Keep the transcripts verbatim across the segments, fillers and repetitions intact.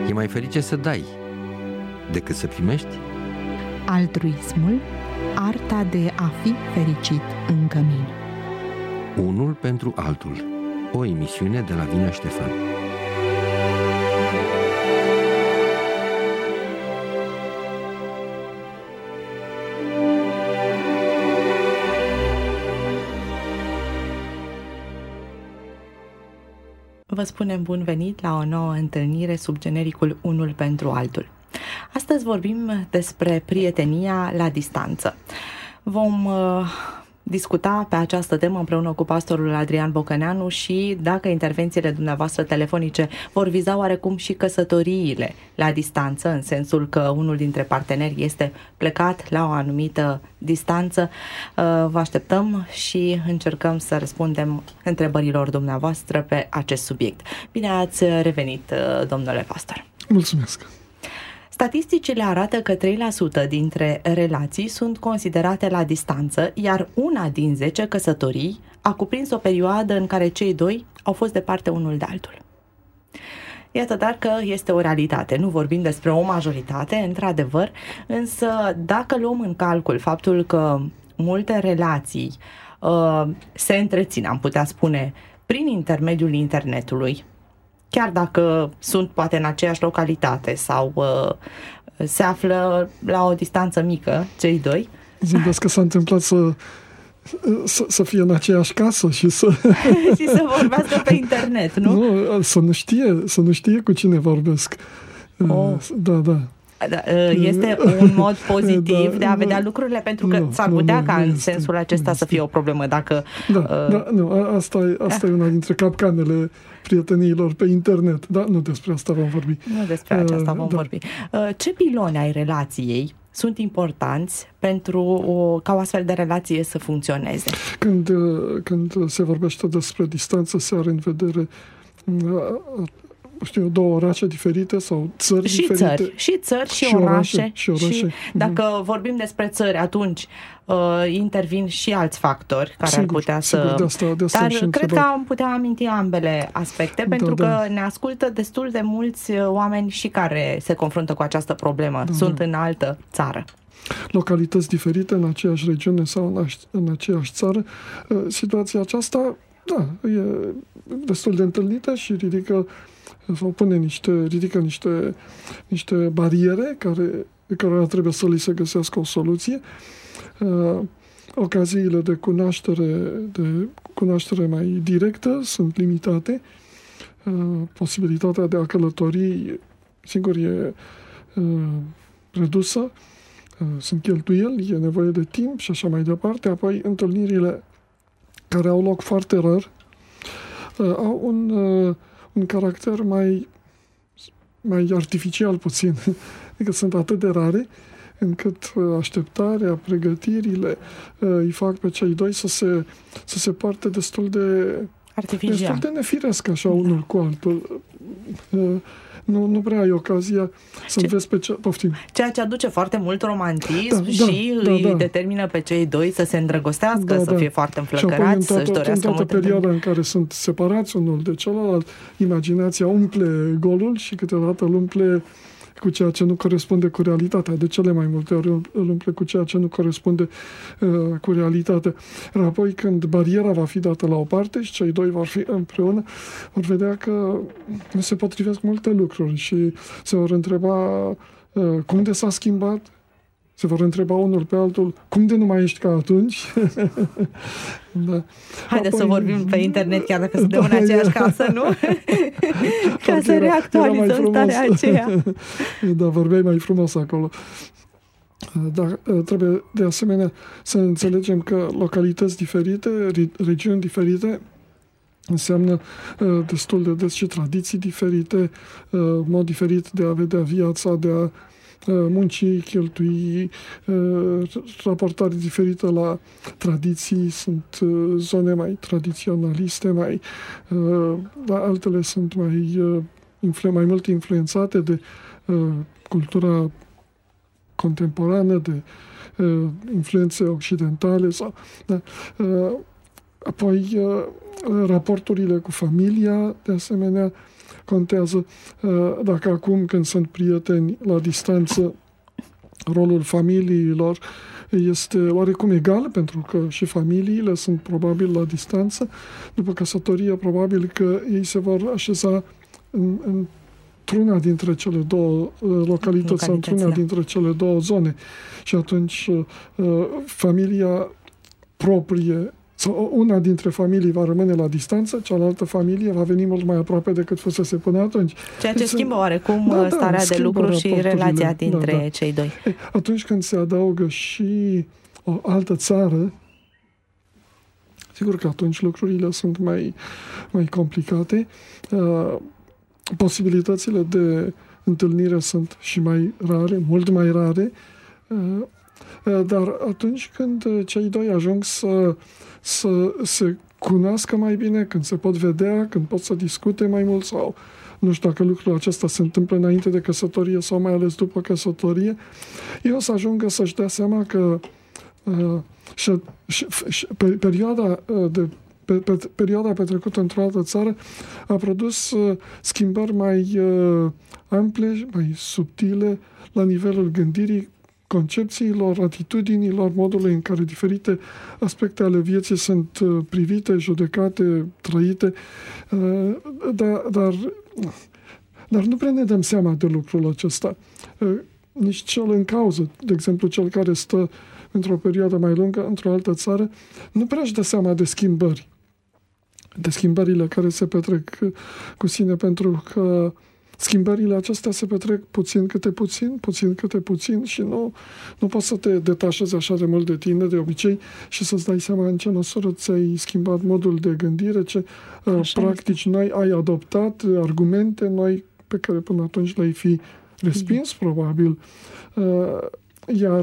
E mai ferice să dai decât să primești. Altruismul, arta de a fi fericit în cămin. Unul pentru altul. O emisiune de la Vina Ștefan. Vă spunem bun venit la o nouă întâlnire sub genericul Unul pentru altul. Astăzi vorbim despre prietenia la distanță. Vom uh, discuta pe această temă împreună cu pastorul Adrian Bocăneanu și dacă intervențiile dumneavoastră telefonice vor viza oarecum și căsătoriile la distanță, în sensul că unul dintre parteneri este plecat la o anumită distanță. Uh, vă așteptăm și încercăm să răspundem întrebărilor dumneavoastră pe acest subiect. Bine ați revenit, uh, domnule pastor. Mulțumesc! Statisticile arată că trei la sută dintre relații sunt considerate la distanță, iar una din zece căsătorii a cuprins o perioadă în care cei doi au fost departe unul de altul. Iată dar că este o realitate. Nu vorbim despre o majoritate, într-adevăr, însă dacă luăm în calcul faptul că multe relații uh, se întrețin, am putea spune, prin intermediul internetului, chiar dacă sunt poate în aceeași localitate sau uh, se află la o distanță mică, cei doi. Zâmbesc că s-a întâmplat să, să, să fie în aceeași casă și să... și să vorbească pe internet, nu? Nu, să nu știe, să nu știe cu cine vorbesc. Oh. Da, da. Este un mod pozitiv da, de a vedea nu, lucrurile, pentru că nu, s-ar putea nu, ca nu în este, sensul acesta să fie o problemă dacă... Da, uh, da nu, asta, e, asta e una dintre capcanele prieteniilor pe internet. Da, nu despre asta vom vorbi. Nu despre aceasta vom uh, da. vorbi. Uh, ce piloni ai relației sunt importanți pentru o, ca o astfel de relație să funcționeze? Când, când se vorbește despre distanță, se are în vedere uh, știu, două orașe diferite sau țări și diferite. Țări, și țări și, și orașe. orașe. Și orașe. Și dacă mm-hmm. vorbim despre țări, atunci uh, intervin și alți factori care sigur, ar putea sigur, să... De asta, de asta Dar cred întrebat. că am putea aminti ambele aspecte, pentru da, că da. ne ascultă destul de mulți oameni și care se confruntă cu această problemă. Da, Sunt da. în altă țară. Localități diferite în aceeași regiune sau în, în aceeași țară. Situația aceasta, da, e destul de întâlnită și ridică sau pune niște, ridică niște, niște bariere care, care trebuie să li se găsească o soluție. Uh, ocaziile de cunoaștere, de cunoaștere mai directă sunt limitate. Uh, posibilitatea de a călători, sigur, e uh, redusă. Uh, sunt cheltuieli, e nevoie de timp și așa mai departe. Apoi, întâlnirile care au loc foarte rar uh, au un uh, un caracter mai, mai artificial puțin. Adică sunt atât de rare încât așteptarea, pregătirile îi fac pe cei doi să se, să se poarte destul de artificial. Destul de nefiresc așa unul da. cu altul. Nu, nu prea ai ocazia să înveți pe ce... Poftim. Ceea ce aduce foarte mult romantism da, și da, îi da, da. determină pe cei doi să se îndrăgostească, da, să da. fie foarte înflăcărați, să-și dorească în toată perioada întâlniri. în care sunt separați unul de celălalt, imaginația umple golul și câteodată îl umple cu ceea ce nu corespunde cu realitatea. De cele mai multe ori îl umple cu ceea ce nu corespunde uh, cu realitatea. Iar apoi, când bariera va fi dată la o parte și cei doi vor fi împreună, vor vedea că nu se potrivesc multe lucruri și se vor întreba uh, cum de s-a schimbat, se vor întreba unul pe altul cum de nu mai ești ca atunci. Da. Haideți Apoi, să vorbim pe internet, chiar dacă suntem da, în aceeași e... casă, nu? Ca să reactualizăm starea aceea. Da, vorbeai mai frumos acolo. Dar trebuie de asemenea să înțelegem că localități diferite, regiuni diferite, înseamnă uh, destul de des și tradiții diferite, uh, mod diferit de a vedea viața, de a muncii, cheltui, raportare diferită la tradiții, sunt zone mai tradiționaliste, mai, dar altele sunt mai, mai mult influențate de cultura contemporană, de influențe occidentale. Sau, da, apoi raporturile cu familia, de asemenea, contează. Dacă acum, când sunt prieteni la distanță, rolul familiilor este oarecum egal, pentru că și familiile sunt probabil la distanță. După căsătorie, probabil că ei se vor așeza în, în într-una dintre cele două localități sau într-una da. dintre cele două zone. Și atunci familia proprie sau una dintre familii va rămâne la distanță, cealaltă familie va veni mult mai aproape decât fusese până atunci. Ceea ce schimbă oarecum da, starea da, de lucru și relația dintre da, da. cei doi. Atunci când se adaugă și o altă țară, sigur că atunci lucrurile sunt mai, mai complicate. Posibilitățile de întâlnire sunt și mai rare, mult mai rare, dar atunci când cei doi ajung să, să se cunoască mai bine, când se pot vedea, când pot să discute mai mult sau nu știu dacă lucrul acesta se întâmplă înainte de căsătorie sau mai ales după căsătorie, ei o să ajungă să-și dea seama că uh, și, și, și, pe, perioada de Pe, pe, perioada petrecută într-o altă țară a produs uh, schimbări mai uh, ample, mai subtile la nivelul gândirii, concepțiilor, atitudinilor, modului în care diferite aspecte ale vieții sunt uh, privite, judecate, trăite, uh, dar, dar, dar nu prea ne dăm seama de lucrul acesta. Uh, nici cel în cauză, de exemplu, cel care stă într-o perioadă mai lungă într-o altă țară, nu prea își dă seama de schimbări. de schimbările care se petrec cu sine, pentru că schimbările acestea se petrec puțin câte puțin, puțin câte puțin și nu, nu poți să te detașezi așa de mult de tine, de obicei, și să-ți dai seama în ce măsură ți-ai schimbat modul de gândire, ce așa practici este. Noi ai adoptat, argumente noi pe care până atunci le-ai fi respins, mm. probabil. Iar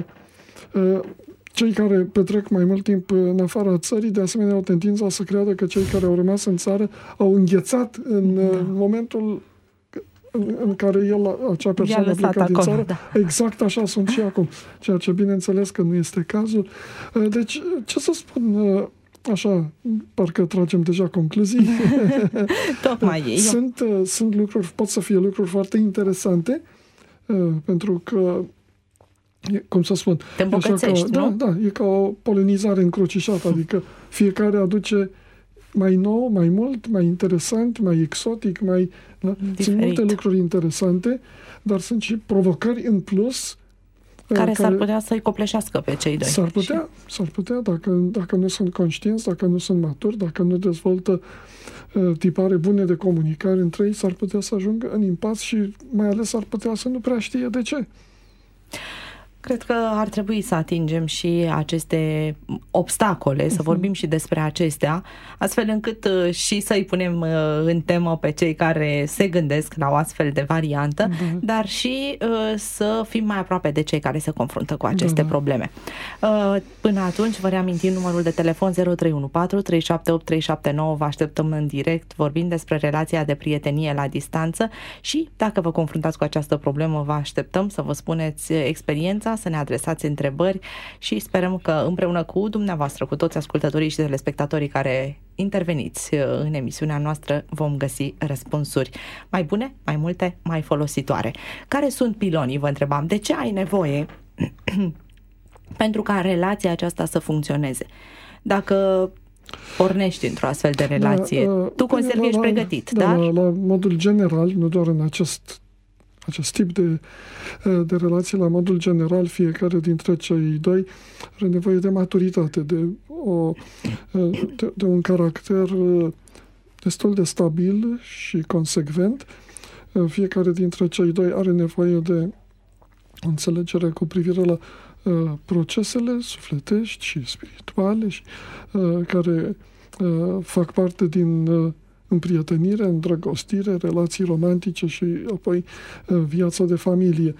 cei care petrec mai mult timp în afara țării, de asemenea, au tendința să creadă că cei care au rămas în țară au înghețat în da. momentul în, în care el, acea persoană a plecat din țară. Da. Exact așa sunt și acum. Ceea ce bineînțeles că nu este cazul. Deci, ce să spun, așa, parcă tragem deja concluzii. Tocmai ei. Sunt, sunt lucruri, pot să fie lucruri foarte interesante, pentru că E, cum să spun, te îmbogățești, da, da, e ca o polenizare încrucișată, adică fiecare aduce mai nou, mai mult, mai interesant, mai exotic, mai... Da? Sunt multe lucruri interesante, dar sunt și provocări în plus care, care s-ar putea să-i copleșească pe cei doi. S-ar putea, s-ar putea dacă, dacă nu sunt conștienți, dacă nu sunt maturi, dacă nu dezvoltă uh, tipare bune de comunicare între ei, s-ar putea să ajungă în impas și mai ales s-ar putea să nu prea știe de ce. Cred că ar trebui să atingem și aceste obstacole, să vorbim și despre acestea, astfel încât și să-i punem în temă pe cei care se gândesc la o astfel de variantă, da. dar și să fim mai aproape de cei care se confruntă cu aceste da. probleme. Până atunci, vă reamintim numărul de telefon zero trei unu patru trei șapte opt trei șapte nouă, vă așteptăm în direct, vorbim despre relația de prietenie la distanță și dacă vă confruntați cu această problemă, vă așteptăm să vă spuneți experiența, să ne adresați întrebări și sperăm că împreună cu dumneavoastră, cu toți ascultătorii și telespectatorii care interveniți în emisiunea noastră, vom găsi răspunsuri mai bune, mai multe, mai folositoare. Care sunt pilonii, vă întrebam? De ce ai nevoie pentru ca relația aceasta să funcționeze? Dacă pornești într-o astfel de relație, da, tu consideri că ești pregătit, da, dar... La, la modul general, nu doar în acest acest tip de, de relații, la modul general, fiecare dintre cei doi are nevoie de maturitate, de, o, de, de un caracter destul de stabil și consecvent. Fiecare dintre cei doi are nevoie de înțelegere cu privire la uh, procesele sufletești și spirituale și, uh, care uh, fac parte din uh, împrietenire, îndrăgostire, relații romantice și apoi viața de familie.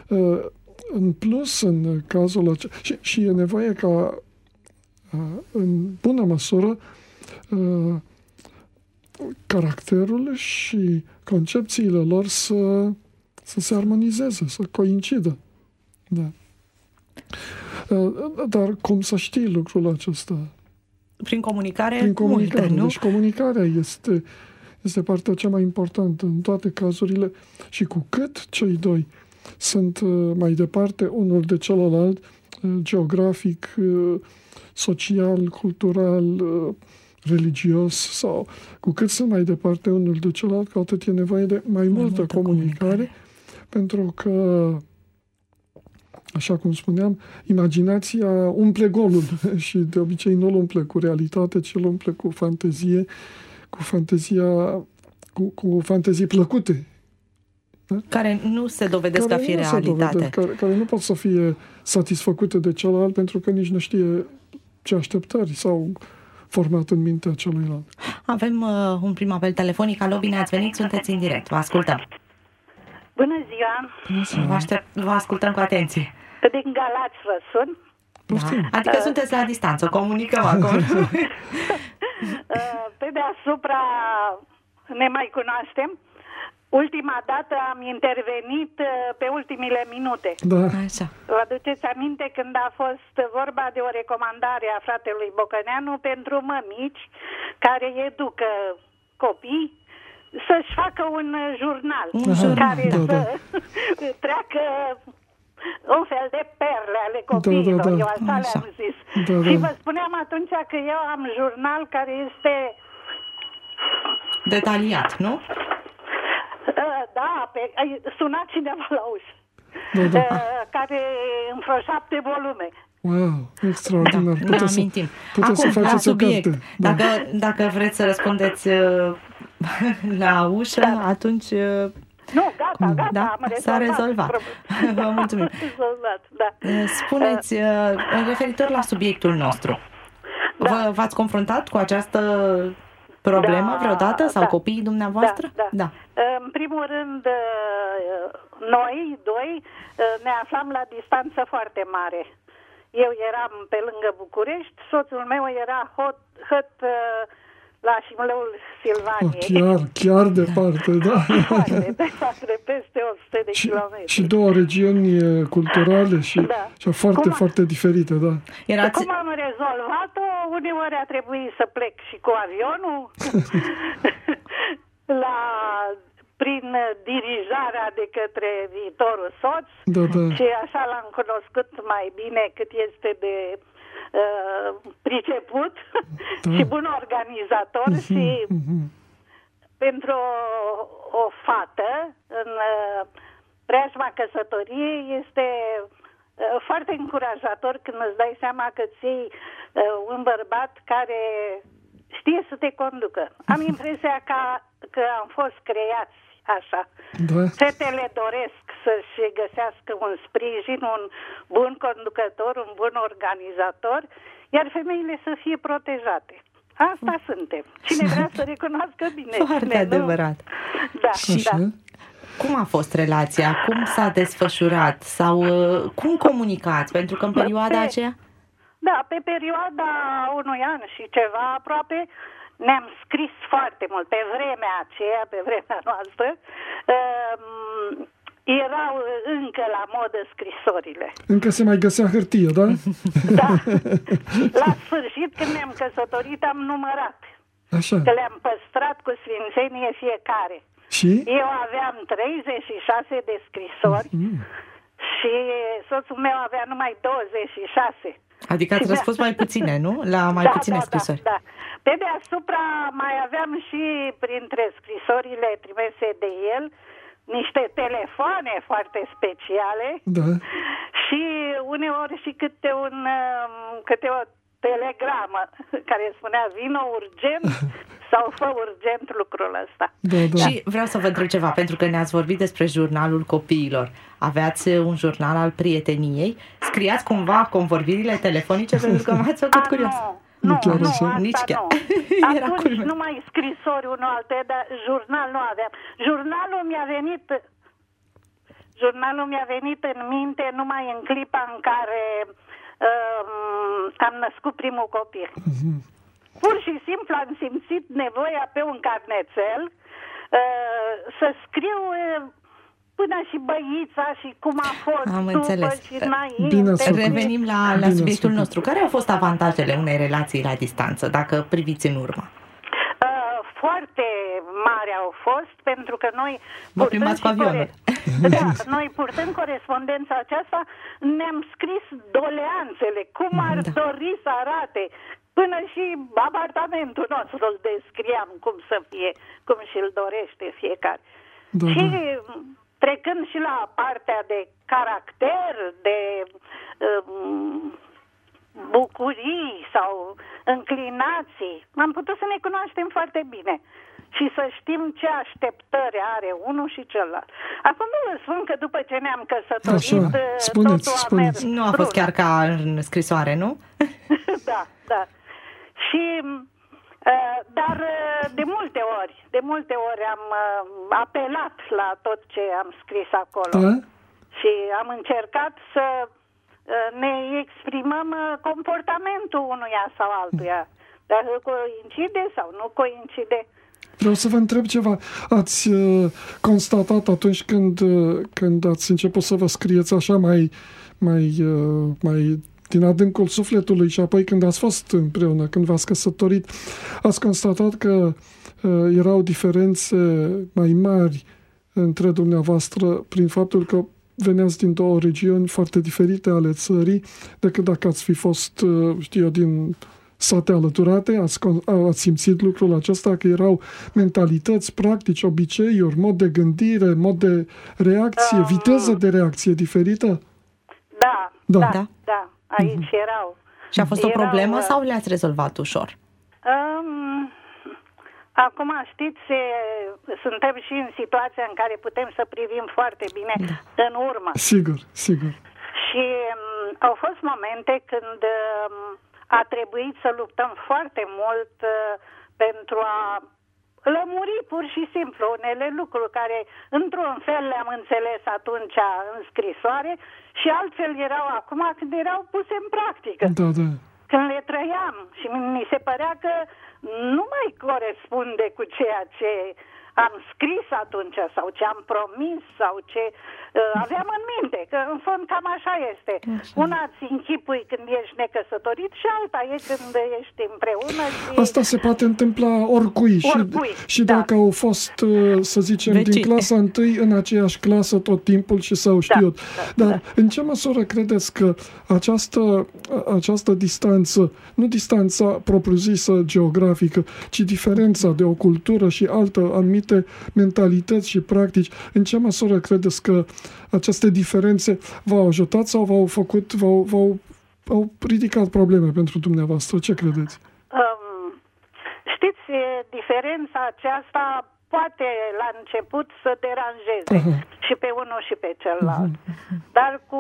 În plus, în cazul acesta, și, și e nevoie ca în bună măsură caracterul și concepțiile lor să, să se armonizeze, să coincidă. Da. Dar cum să știi lucrul acesta? Prin comunicare, Prin comunicare. multe, nu? Deci comunicarea este, este partea cea mai importantă în toate cazurile și cu cât cei doi sunt mai departe unul de celălalt, geografic, social, cultural, religios, sau cu cât sunt mai departe unul de celălalt, cu atât e nevoie de mai, mai multă, multă comunicare, comunicare, pentru că, așa cum spuneam, imaginația umple golul și de obicei nu îl umple cu realitate, ci îl umple cu fantezie, cu fantezia, cu, cu fantezii plăcute. Da? Care nu se dovedesc care a fi realitate. Dovedesc, care, care nu pot să fie satisfăcute de celălalt pentru că nici nu știe ce așteptări s-au format în mintea celuilalt. Avem uh, un prim apel telefonic. Alo, bine ați venit, sunteți în direct. Vă ascultăm. Bună ziua! Bună ziua. Vă, aștept, vă ascultăm cu atenție. Din Galați vă sun. Da. Adică uh. sunteți la distanță, comunicăm acum. Pe deasupra ne mai cunoaștem. Ultima dată am intervenit pe ultimile minute. Da. Așa. Vă aduceți aminte când a fost vorba de o recomandare a fratelui Bocăneanu pentru mămici care educă copii să-și facă un jurnal, un jurnal. care da, să da. treacă un fel de perle ale copiilor, da, da, da. eu așa le-am zis. Da, da. Și vă spuneam atunci că eu am jurnal care este detaliat, nu? Da, pe, suna cineva la ușă, Da, da. care în vreo șapte volume. Wow, extraordinar. Da, puteți ne amintim. Să, puteți Acum, să la faceți subiect. o carte. Da. Dacă, dacă vreți să răspundeți uh, la ușă, da. atunci... Uh, nu, gata, gata, da? am rezolvat. S-a rezolvat. Vă mulțumim. Rezolvat, da. Spuneți, uh, referitor la subiectul nostru, da. Vă, v-ați confruntat cu această problemă da, vreodată? Sau da. copiii dumneavoastră? Da, da. da. În primul rând, noi, doi, ne aflam la distanță foarte mare. Eu eram pe lângă București, soțul meu era hot, hăt la Șimleul Silvaniei. Oh, chiar, chiar departe, da. Foarte departe, peste o sută de și, kilometri. Și două regiuni culturale și, da. și foarte, cum, foarte diferite, da. Erați... Cum am rezolvat-o? Uneori a trebuit să plec și cu avionul la... prin dirijarea de către viitorul soț, da, da. și așa l-am cunoscut mai bine cât este de uh, priceput da. și bun organizator uh-huh, și uh-huh. pentru o, o fată în uh, preajma căsătoriei este uh, foarte încurajator când îți dai seama că ții uh, un bărbat care știe să te conducă. Am impresia că, că am fost creați așa. Da. Fetele doresc să-și găsească un sprijin, un bun conducător, un bun organizator, iar femeile să fie protejate. Asta suntem. Cine vrea să recunoască bine. Foarte cine adevărat. Nu? Da, așa. da. Cum a fost relația? Cum s-a desfășurat? Sau uh, cum comunicați? Pentru că în perioada pe, aceea... Da, pe perioada unui an și ceva aproape, ne-am scris foarte mult. Pe vremea aceea, pe vremea noastră, um, erau încă la modă scrisorile. Încă se mai găsea hârtie, da? Da. La sfârșit, când ne-am căsătorit, am numărat. Așa. Că le-am păstrat cu sfințenie fiecare. Și? Eu aveam treizeci și șase de scrisori mm. și soțul meu avea numai douăzeci și șase. Adică ați răspuns mai puține, nu? La mai da, puține da, scrisori. Da, da. Pe deasupra mai aveam și printre scrisorile trimise de el niște telefoane foarte speciale da. și uneori și câte, un, câte o telegramă care spunea vină urgent sau fă urgent lucrul ăsta. Da, da. Și vreau să vă întreb ceva, pentru că ne-ați vorbit despre jurnalul copiilor. Aveați un jurnal al prieteniei? Scriați cumva convorbirile telefonice pentru că m-ați făcut A, curios. Nu, nu, chiar nu, așa. asta Nici chiar. nu. Era Atunci culme. numai scrisori unul alte, dar jurnal nu aveam. Jurnalul mi-a venit jurnalul mi-a venit în minte numai în clipa în care um, am născut primul copil. Uh-huh. Pur și simplu am simțit nevoia pe un carnețel uh, să scriu uh, până și băița și cum a fost am după înțeles. și înainte. Bine Revenim la, la Bine subiectul nostru. Care au fost avantajele unei relații la distanță, dacă priviți în urmă? Uh, foarte mari au fost, pentru că noi Vă plimbați cu avionul. Da, noi purtând corespondența aceasta ne-am scris doleanțele, cum ar da. dori să arate. Până și apartamentul nostru îl descriam cum să fie, cum și-l dorește fiecare. Da, și da. trecând și la partea de caracter, de um, bucurii sau înclinații, am putut să ne cunoaștem foarte bine și să știm ce așteptări are unul și celălalt. Acum nu vă spun că după ce ne-am căsătorit, Așa, spuneți, totul a spuneți. mers. Nu a fost chiar ca în scrisoare, nu? Da, da. Și, dar de multe ori, de multe ori am apelat la tot ce am scris acolo. Da? Și am încercat să ne exprimăm comportamentul unuia sau altuia. Dacă coincide sau nu coincide. Vreau să vă întreb ceva. Ați uh, constatat atunci când, uh, când ați început să vă scrieți așa mai, mai, uh, mai din adâncul sufletului și apoi când ați fost împreună, când v-ați căsătorit, ați constatat că uh, erau diferențe mai mari între dumneavoastră prin faptul că veneați din două regiuni foarte diferite ale țării decât dacă ați fi fost, uh, știu eu, din sate alăturate, ați, ați simțit lucrul acesta, că erau mentalități, practici, obiceiuri, mod de gândire, mod de reacție, um, viteză de reacție diferită? Da, da, da, da, da. Aici uh-huh. erau. Și a fost o erau, problemă sau le-ați rezolvat ușor? Um, acum, știți, suntem și în situația în care putem să privim foarte bine da. în urmă. Sigur, sigur. Și um, au fost momente când um, a trebuit să luptăm foarte mult uh, pentru a lămuri pur și simplu unele lucruri care într-un fel le-am înțeles atunci în scrisoare și altfel erau acum când erau puse în practică. Da, da. Când le trăiam și mi se părea că nu mai corespunde cu ceea ce am scris atunci sau ce am promis sau ce uh, aveam în minte, că în fond cam așa este. Așa. Una ți închipui când ești necăsătorit și alta e când ești împreună. Și... Asta se poate întâmpla oricui, oricui și, și da. dacă au fost, să zicem, Vecii. din clasa întâi în aceeași clasă tot timpul și s-au știut. Da, da, Dar da. în ce măsură credeți că această, această distanță, nu distanța propriu-zisă geografică, ci diferența de o cultură și altă anumită mentalități și practici, în ce măsură credeți că aceste diferențe v-au ajutat sau v-au făcut, v-au, v-au au ridicat probleme pentru dumneavoastră? Ce credeți? Um, știți, diferența aceasta poate la început să deranjeze Aha. și pe unul și pe celălalt. Uh-huh. Dar cu,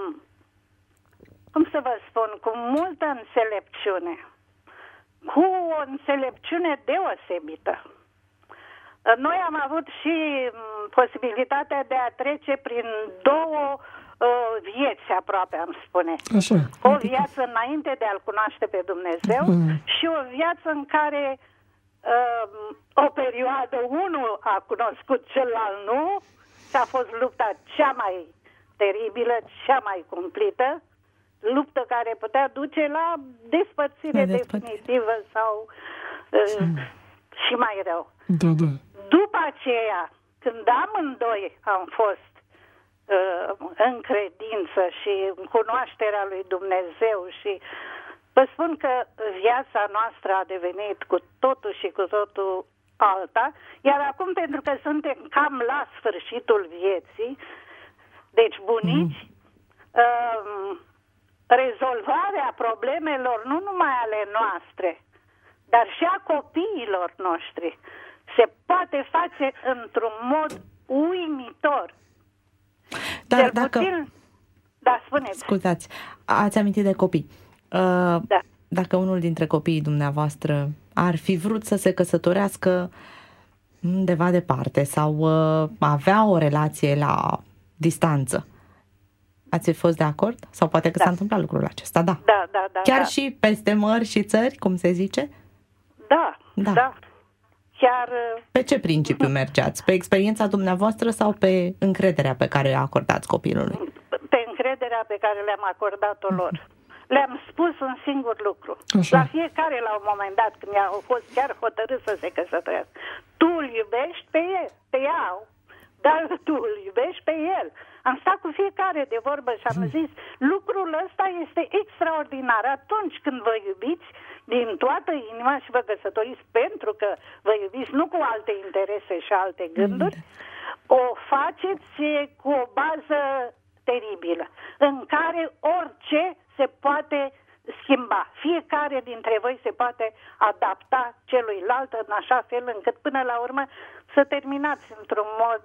cum să vă spun, cu multă înțelepciune, cu o înțelepciune deosebită. Noi am avut și posibilitatea de a trece prin două uh, vieți aproape, am spune. Așa. O viață înainte de a-L cunoaște pe Dumnezeu uh-huh. și o viață în care uh, o perioadă unul a cunoscut, celălalt nu, și a fost lupta cea mai teribilă, cea mai cumplită, luptă care putea duce la despărțire de definitivă sau uh, și mai rău. Da, da. După aceea, când amândoi am fost uh, în credință și în cunoașterea lui Dumnezeu și vă spun că viața noastră a devenit cu totul și cu totul alta, iar acum pentru că suntem cam la sfârșitul vieții, deci bunici, mm. uh, rezolvarea problemelor nu numai ale noastre, dar și a copiilor noștri se poate face într-un mod uimitor. Dar Cel dacă... puțin... Da, spuneți. Scuzați, ați amintit de copii. Uh, da. Dacă unul dintre copiii dumneavoastră ar fi vrut să se căsătorească undeva departe sau uh, avea o relație la distanță, ați fost de acord? Sau poate că da. s-a întâmplat lucrul acesta, da. Da, da, da. Chiar da. și peste mări și țări, cum se zice? Da, da. da. Chiar... Pe ce principiu mergeați? Pe experiența dumneavoastră sau pe încrederea pe care o acordați copilului? Pe încrederea pe care le-am acordat-o lor. Le-am spus un singur lucru. Așa. La fiecare, la un moment dat, când au fost chiar hotărât să se căsătorească, tu îl iubești pe el, pe ea, dar tu îl iubești pe el. Am stat cu fiecare de vorbă și am zis, lucrul ăsta este extraordinar. Atunci când vă iubiți din toată inima și vă căsătoriți pentru că vă iubiți, nu cu alte interese și alte gânduri, o faceți cu o bază teribilă, în care orice se poate schimba. Fiecare dintre voi se poate adapta celuilalt în așa fel încât până la urmă să terminați într-un mod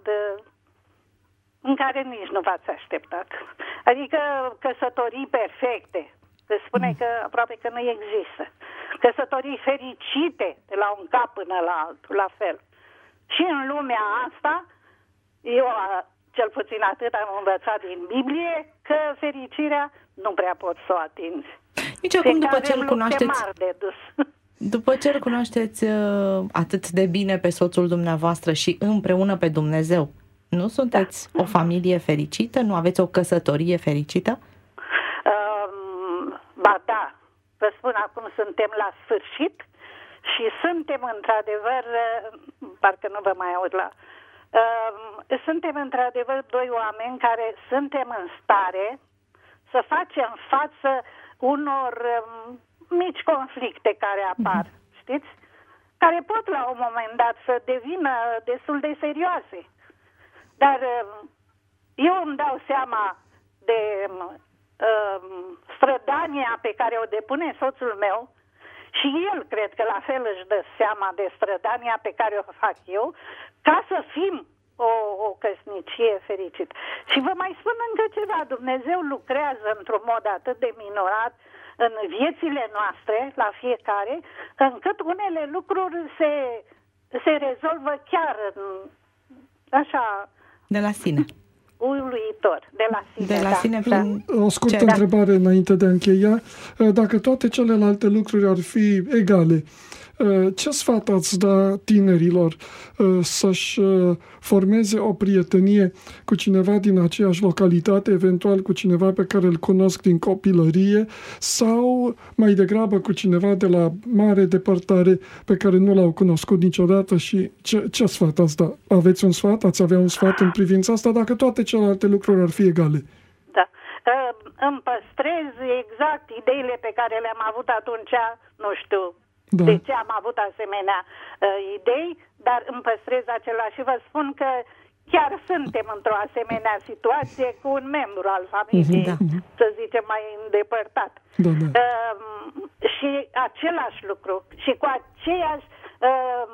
în care nici nu v-ați așteptat. Adică căsătorii perfecte, se spune că aproape că nu există. Căsătorii fericite de la un cap până la altul, la fel. Și în lumea asta, eu cel puțin atât am învățat din Biblie, că fericirea nu prea poți să o atingi. Nici acum, după ce îl cunoașteți, de dus. după ce îl cunoașteți uh, atât de bine pe soțul dumneavoastră și împreună pe Dumnezeu, nu sunteți da. o familie fericită? Nu aveți o căsătorie fericită? Um, ba da, vă spun, acum suntem la sfârșit și suntem într-adevăr, parcă nu vă mai aud la... Um, suntem într-adevăr doi oameni care suntem în stare să facem față unor um, mici conflicte care apar, mm-hmm. știți? Care pot la un moment dat să devină destul de serioase. Dar eu îmi dau seama de um, strădania pe care o depune soțul meu și el cred că la fel își dă seama de strădania pe care o fac eu ca să fim o, o căsnicie fericită. Și vă mai spun încă ceva, Dumnezeu lucrează într-un mod atât de minunat în viețile noastre, la fiecare, încât unele lucruri se, se rezolvă chiar în, așa... De la sine. Uluitor, de la sine. De la da. sine prin... O scurtă Ce, întrebare da. înainte de a încheia. Dacă toate celelalte lucruri ar fi egale, ce sfat ați da tinerilor să-și formeze o prietenie cu cineva din aceeași localitate, eventual cu cineva pe care îl cunosc din copilărie, sau mai degrabă cu cineva de la mare depărtare pe care nu l-au cunoscut niciodată? Și ce, ce sfat ați da? Aveți un sfat? Ați avea un sfat în privința asta dacă toate celelalte lucruri ar fi egale? Da. Îmi păstrez exact ideile pe care le-am avut atunci, nu știu, da. de ce am avut asemenea uh, idei, dar îmi păstrez același și vă spun că chiar suntem într-o asemenea situație cu un membru al familiei, da. să zicem, mai îndepărtat. Da, da. Uh, și același lucru și cu aceeași uh,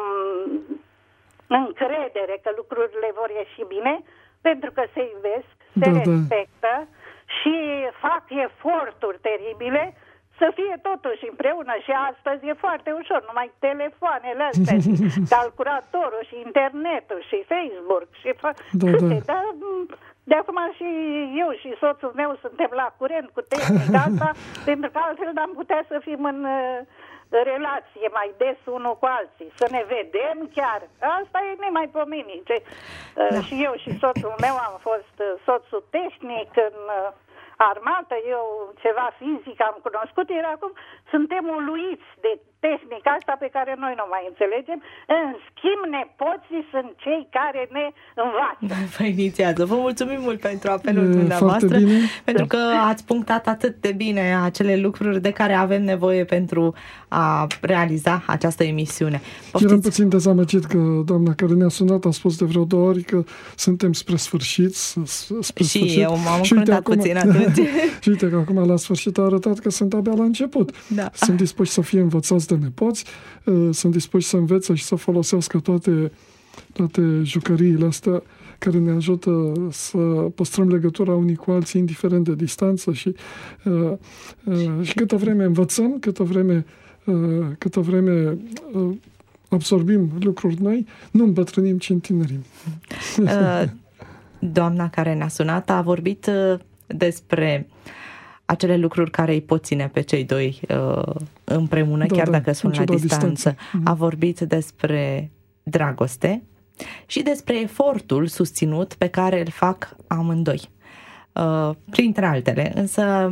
încredere că lucrurile vor ieși bine, pentru că se iubesc, se da, respectă da. și fac eforturi teribile să fie totuși împreună. Și astăzi e foarte ușor, numai telefoanele astea și calculatorul și internetul și Facebook și fa- da, câte, da. dar de acum și eu și soțul meu suntem la curent cu tehnica asta, pentru că altfel n-am putea să fim în uh, relație mai des unul cu alții, să ne vedem chiar. Asta e nemaipomenit. Uh, da. Și eu și soțul meu am fost uh, soțul tehnic în uh, armată, eu ceva fizic am cunoscut, iar acum suntem uluiți de tehnica asta pe care noi nu mai înțelegem. În schimb, nepoții sunt cei care ne învață. Vă inițiază. Vă mulțumim mult pentru apelul e, dumneavoastră, pentru că ați punctat atât de bine acele lucruri de care avem nevoie pentru a realiza această emisiune. Poftiți? Eram puțin dezamăgit că doamna care ne-a sunat a spus de vreo două ori că suntem spre sfârșit. Spre și sfârșit. eu m-am încruntat puțin atunci. Și uite că acum la sfârșit a arătat că sunt abia la început. Da. Sunt dispuși să fie învățați de nepoți, sunt dispuși să învețe și să folosească toate, toate jucăriile astea care ne ajută să păstrăm legătura unii cu alții, indiferent de distanță. Și, uh, uh, și câtă vreme învățăm, câtă vreme, uh, câtă vreme uh, absorbim lucruri noi, nu îmbătrânim, ci întinerim. Uh, doamna care ne-a sunat a vorbit uh, despre acele lucruri care îi pot ține pe cei doi uh, împreună, da, chiar da, dacă sunt la distanță. distanță. A vorbit despre dragoste și despre efortul susținut pe care îl fac amândoi, uh, printre altele. Însă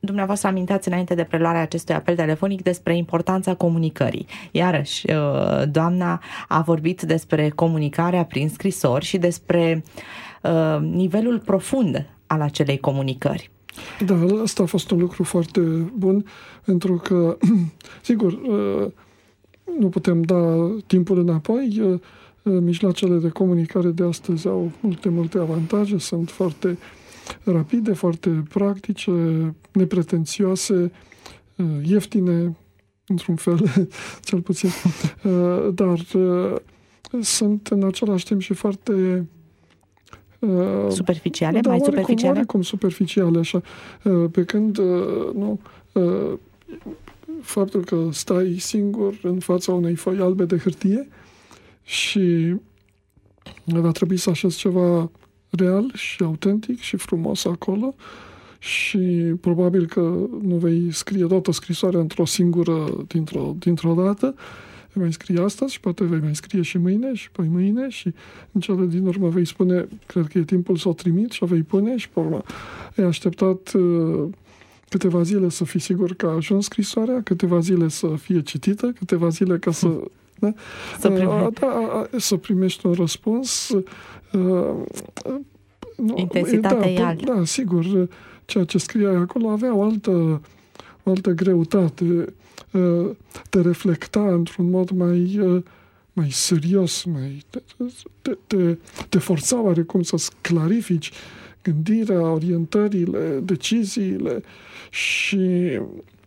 dumneavoastră aminteați înainte de preluarea acestui apel telefonic despre importanța comunicării. Iarăși, doamna a vorbit despre comunicarea prin scrisori și despre uh, nivelul profund al acelei comunicări. Da, asta a fost un lucru foarte bun, pentru că, sigur, nu putem da timpul înapoi. Mijloacele de comunicare de astăzi au multe, multe avantaje, sunt foarte rapide, foarte practice, nepretențioase, ieftine, într-un fel, cel puțin, dar sunt în același timp și foarte superficiale, da, mai oarecum, superficiale? Oarecum superficiale, așa. Pe când, nu, faptul că stai singur în fața unei foi albe de hârtie și va trebui să așezi ceva real și autentic și frumos acolo și probabil că nu vei scrie toată scrisoarea într-o singură, dintr-o, dintr-o dată. Vei scrie astăzi și poate vei mai scrie și mâine și poi mâine și în cele din urmă vei spune, cred că e timpul să o trimit și o vei pune și pe urmă ai așteptat uh, câteva zile să fii sigur că a ajuns scrisoarea, câteva zile să fie citită, câteva zile ca să... Da? Să, prime... da, să primești un răspuns. Uh, nu, Intensitatea da, e altă. Da, sigur, ceea ce scria acolo avea o altă, o altă greutate. Te reflecta într-un mod mai, mai serios, mai, te, te, te, te forța oarecum să-ți clarifici gândirea, orientările, deciziile și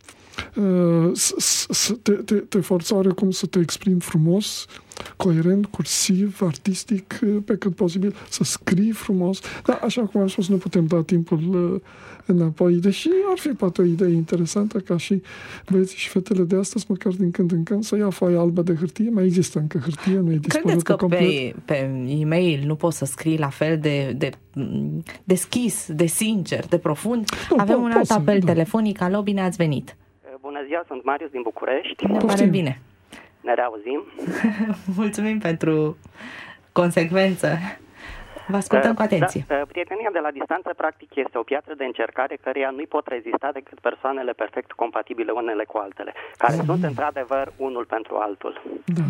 uh, te, te, te forța oarecum să te exprimi frumos, coerent, cursiv, artistic, pe cât posibil, să scrii frumos. Dar, așa cum am spus, nu putem da timpul uh, înapoi, deși ar fi poate o idee interesantă ca și băieții și fetele de astăzi, măcar din când în când, să ia foaia albă de hârtie. Mai există încă hârtie, nu e disponibilă. Credeți că complet. pe, pe e-mail nu poți să scrii la fel de, de deschis, de sincer, de profund? Nu, Avem po- un alt apel da. telefonic. Alo, bine ați venit! Bună ziua, sunt Marius din București. Ne pare bine. Ne reauzim. Mulțumim pentru consecvență. Vă ascultăm cu atenție. Da, prietenia de la distanță, practic, este o piatră de încercare căreia nu-i pot rezista decât persoanele perfect compatibile unele cu altele, care mm-hmm. sunt, într-adevăr, unul pentru altul. Da.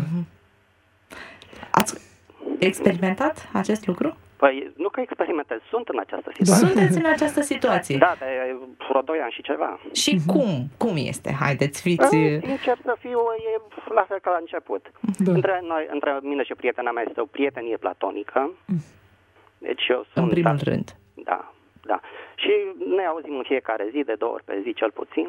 Ați experimentat acest lucru? Păi, nu că experimentez, sunt în această situație. Sunteți în această situație? Da, de vreo doi ani și ceva. Și mm-hmm. cum? Cum este? Haideți, fiți... Sincer să fiu, e la fel ca la început. Da. Între, noi, între mine și prietena mea este o prietenie platonică. Mm. Deci eu sunt... În primul da, rând. Da, da. Și ne auzim în fiecare zi, de două ori pe zi cel puțin.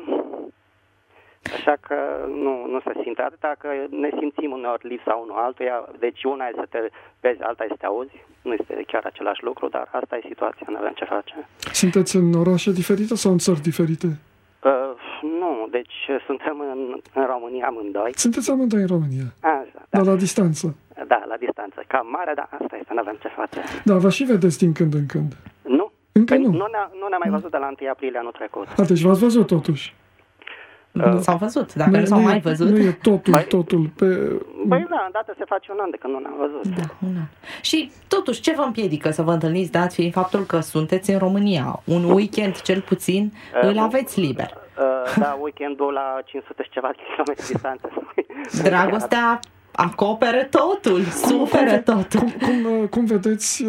Așa că nu, nu se simte atâta, că ne simțim uneori lipsa unul altuia. Deci una e să te vezi, alta este să te auzi. Nu este chiar același lucru, dar asta e situația, nu avem ce face. Sunteți în orașe diferite sau în țări diferite? Uh, nu, deci suntem în, în România amândoi. Sunteți amândoi în România? Așa, da. Dar la distanță? Da, la distanță. Cam mare, dar asta este, nu avem ce face. Da, vă și vedeți din când în când? Nu. Încă păi nu? Nu ne-a, nu ne-am mai văzut de la întâi aprilie anul trecut. A, deci v-ați văzut totuși? Uh, s-au văzut, dacă nu, nu s-au mai văzut. Nu e totul, Băi, totul pe... Băi, da, îndată se face un an de când nu ne-am văzut. Da, un an. Și totuși, ce vă împiedică să vă întâlniți, dat fiind faptul că sunteți în România? Un weekend, cel puțin, uh, îl aveți liber. Uh, da, weekendul la cinci sute și ceva de kilometri distanță. Dragostea acoperă totul, suferă totul. Cum, cum, cum vedeți...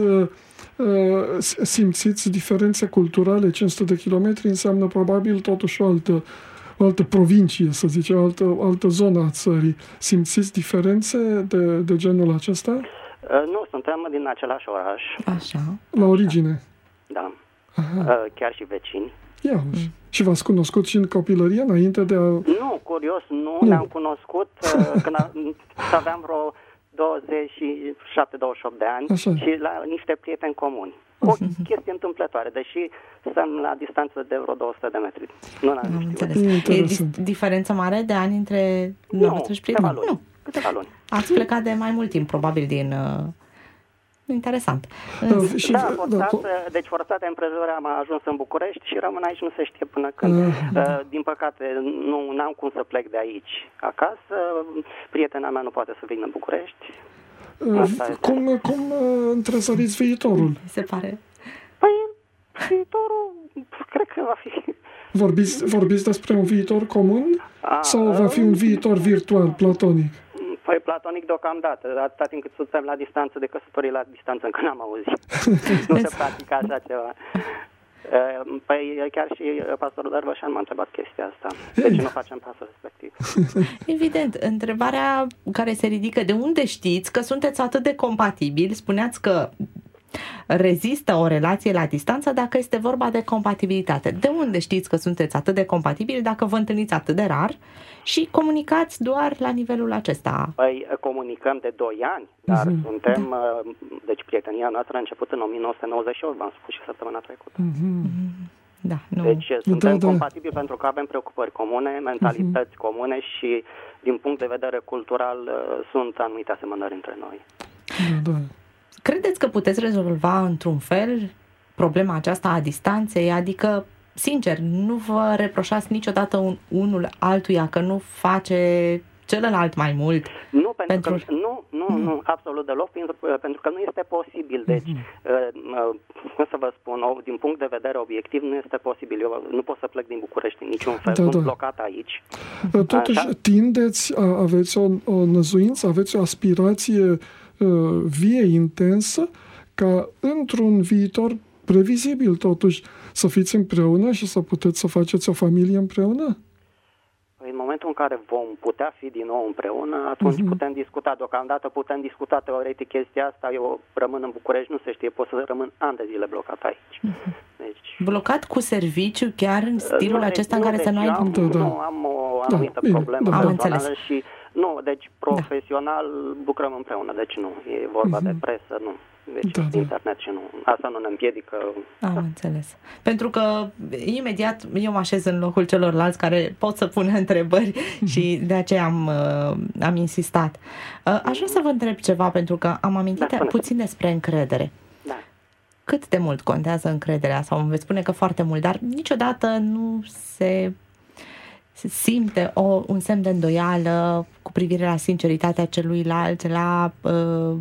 simțiți diferențe culturale? cinci sute de kilometri înseamnă probabil totuși o altă, o altă provincie, să zicem, o altă, o altă zonă a țării. Simțiți diferențe de, de genul acesta? Uh, nu, suntem din același oraș. Așa. La origine? Da. Uh, chiar și vecini. Ia, mm. Și v-ați cunoscut și în copilărie înainte de a... Nu, curios, nu. nu. Ne-am cunoscut uh, când a, aveam vreo douăzeci și șapte douăzeci și opt de ani. Așa. Și la niște prieteni comuni. O chestie întâmplătoare, deși stăm la distanță de vreo două sute de metri. Nu l-am știut. E di- diferență mare de ani între noastră și prieteni? Câteva luni. Câteva luni. Ați plecat de mai mult timp, probabil, din... Uh... Interesant. Uh, și, da, forțat, da, deci forțat împrejurarea am ajuns în București și rămân aici, nu se știe până când. Uh, uh, din păcate, nu n-am cum să plec de aici acasă. Prietena mea nu poate să vină în București. Uh, cum cum uh, întrezăriți viitorul? Se pare. Păi, viitorul, cred că va fi Vorbiți, vorbiți despre un viitor comun? A, sau va fi un viitor virtual, platonic? Păi platonic deocamdată, atâta timp cât suntem la distanță, de căsătorii la distanță încă n-am auzit. Nu se practică așa ceva. Păi chiar și pastorul Dărvășan m-a întrebat chestia asta. De ce nu facem pasul respectiv? Evident, întrebarea care se ridică, de unde știți că sunteți atât de compatibili? Spuneați că rezistă o relație la distanță dacă este vorba de compatibilitate. De unde știți că sunteți atât de compatibili dacă vă întâlniți atât de rar și comunicați doar la nivelul acesta? Păi comunicăm de doi ani, dar mm-hmm. suntem, da. Deci prietenia noastră a început în o mie nouă sute nouăzeci și opt, v-am spus și săptămâna trecută. Mm-hmm. Da, nu. Deci suntem da, da. compatibili pentru că avem preocupări comune, mentalități mm-hmm. comune și din punct de vedere cultural sunt anumite asemănări între noi. Da, da. Credeți că puteți rezolva într-un fel problema aceasta a distanței? Adică, sincer, nu vă reproșați niciodată un, unul altuia că nu face celălalt mai mult? Nu, pentru, pentru... că nu, nu, mm. nu, absolut deloc, pentru, pentru că nu este posibil. Deci, mm-hmm. cum să vă spun, din punct de vedere obiectiv nu este posibil. Eu nu pot să plec din București în niciun fel, da, sunt da. blocat aici. Totuși, Așa? tindeți, aveți o, o năzuință, aveți o aspirație vie, intensă, ca într-un viitor previzibil, totuși, să fiți împreună și să puteți să faceți o familie împreună? În momentul în care vom putea fi din nou împreună, atunci uh-huh. putem discuta. Deocamdată putem discuta teoretic chestia asta. Eu rămân în București, nu se știe, pot să rămân ani de zile blocat aici. Uh-huh. Deci... Blocat cu serviciu, chiar în stilul nu, acesta deci, în care nu, să nu ai... Am, da, da. Nu, am o anumită da, problemă da, personală și... Nu, deci profesional da. lucrăm împreună, deci nu. E vorba uh-huh. de presă, nu. Deci da, da. internet și nu. Asta nu ne împiedică. Am da. înțeles. Pentru că imediat eu mă așez în locul celorlalți care pot să pună întrebări uh-huh. și de aceea am, am insistat. Aș vrea să vă întreb ceva, pentru că am amintit da, puțin despre încredere. Da. Cât de mult contează încrederea? Sau îmi veți spune că foarte mult, dar niciodată nu se... se simte o, un semn de îndoială cu privire la sinceritatea celuilalt, la uh,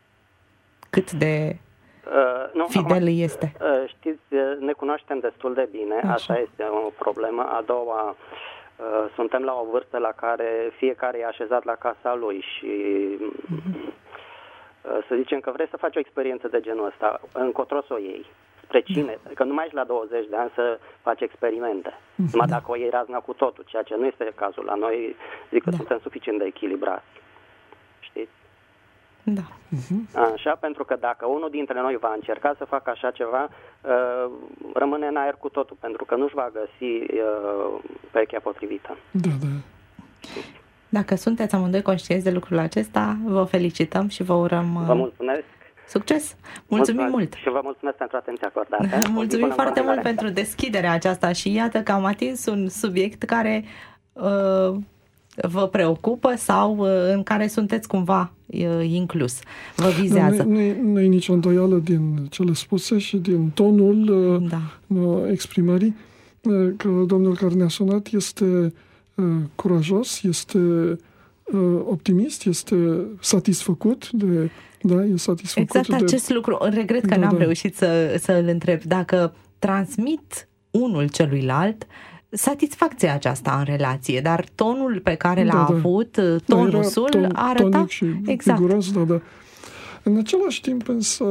cât de uh, nu, fidel acum, este. Uh, știți, ne cunoaștem destul de bine, Așa. Asta este o problemă. A doua, uh, suntem la o vârstă la care fiecare e așezat la casa lui și uh-huh. uh, să zicem că vrei să faci o experiență de genul ăsta, încotro să o iei. Spre cine? Da. Că nu mai ești la douăzeci de ani să faci experimente. Da. Numai dacă o iei razna cu totul, ceea ce nu este cazul la noi, zic că da. suntem suficient de echilibrați. Știți? Da. Așa, pentru că dacă unul dintre noi va încerca să facă așa ceva, uh, rămâne în aer cu totul, pentru că nu-și va găsi uh, perechea potrivită. Da, da. Dacă sunteți amândoi conștienți de lucrul acesta, vă felicităm și vă urăm... Uh... Vă mulțumesc! Succes! Mulțumim mulțumesc mult! Și vă mulțumesc pentru atenția acordată. Mulțumim foarte mult pentru deschiderea aceasta și iată că am atins un subiect care uh, vă preocupă sau uh, în care sunteți cumva uh, inclus. Vă vizează. Nu, nu, nu e nicio îndoială din cele spuse și din tonul uh, da. uh, exprimării uh, că domnul care ne-a sunat este uh, curajos, este uh, optimist, este satisfăcut de... Da, e satisfăcut. Exact acest de... lucru. Regret că da, n-am da. reușit să, să îl întreb. Dacă transmit unul celuilalt satisfacția aceasta în relație, dar tonul pe care l-a da, avut, tonusul, da, ton, arăta... Tonic și exact. viguros, da, da. În același timp, însă,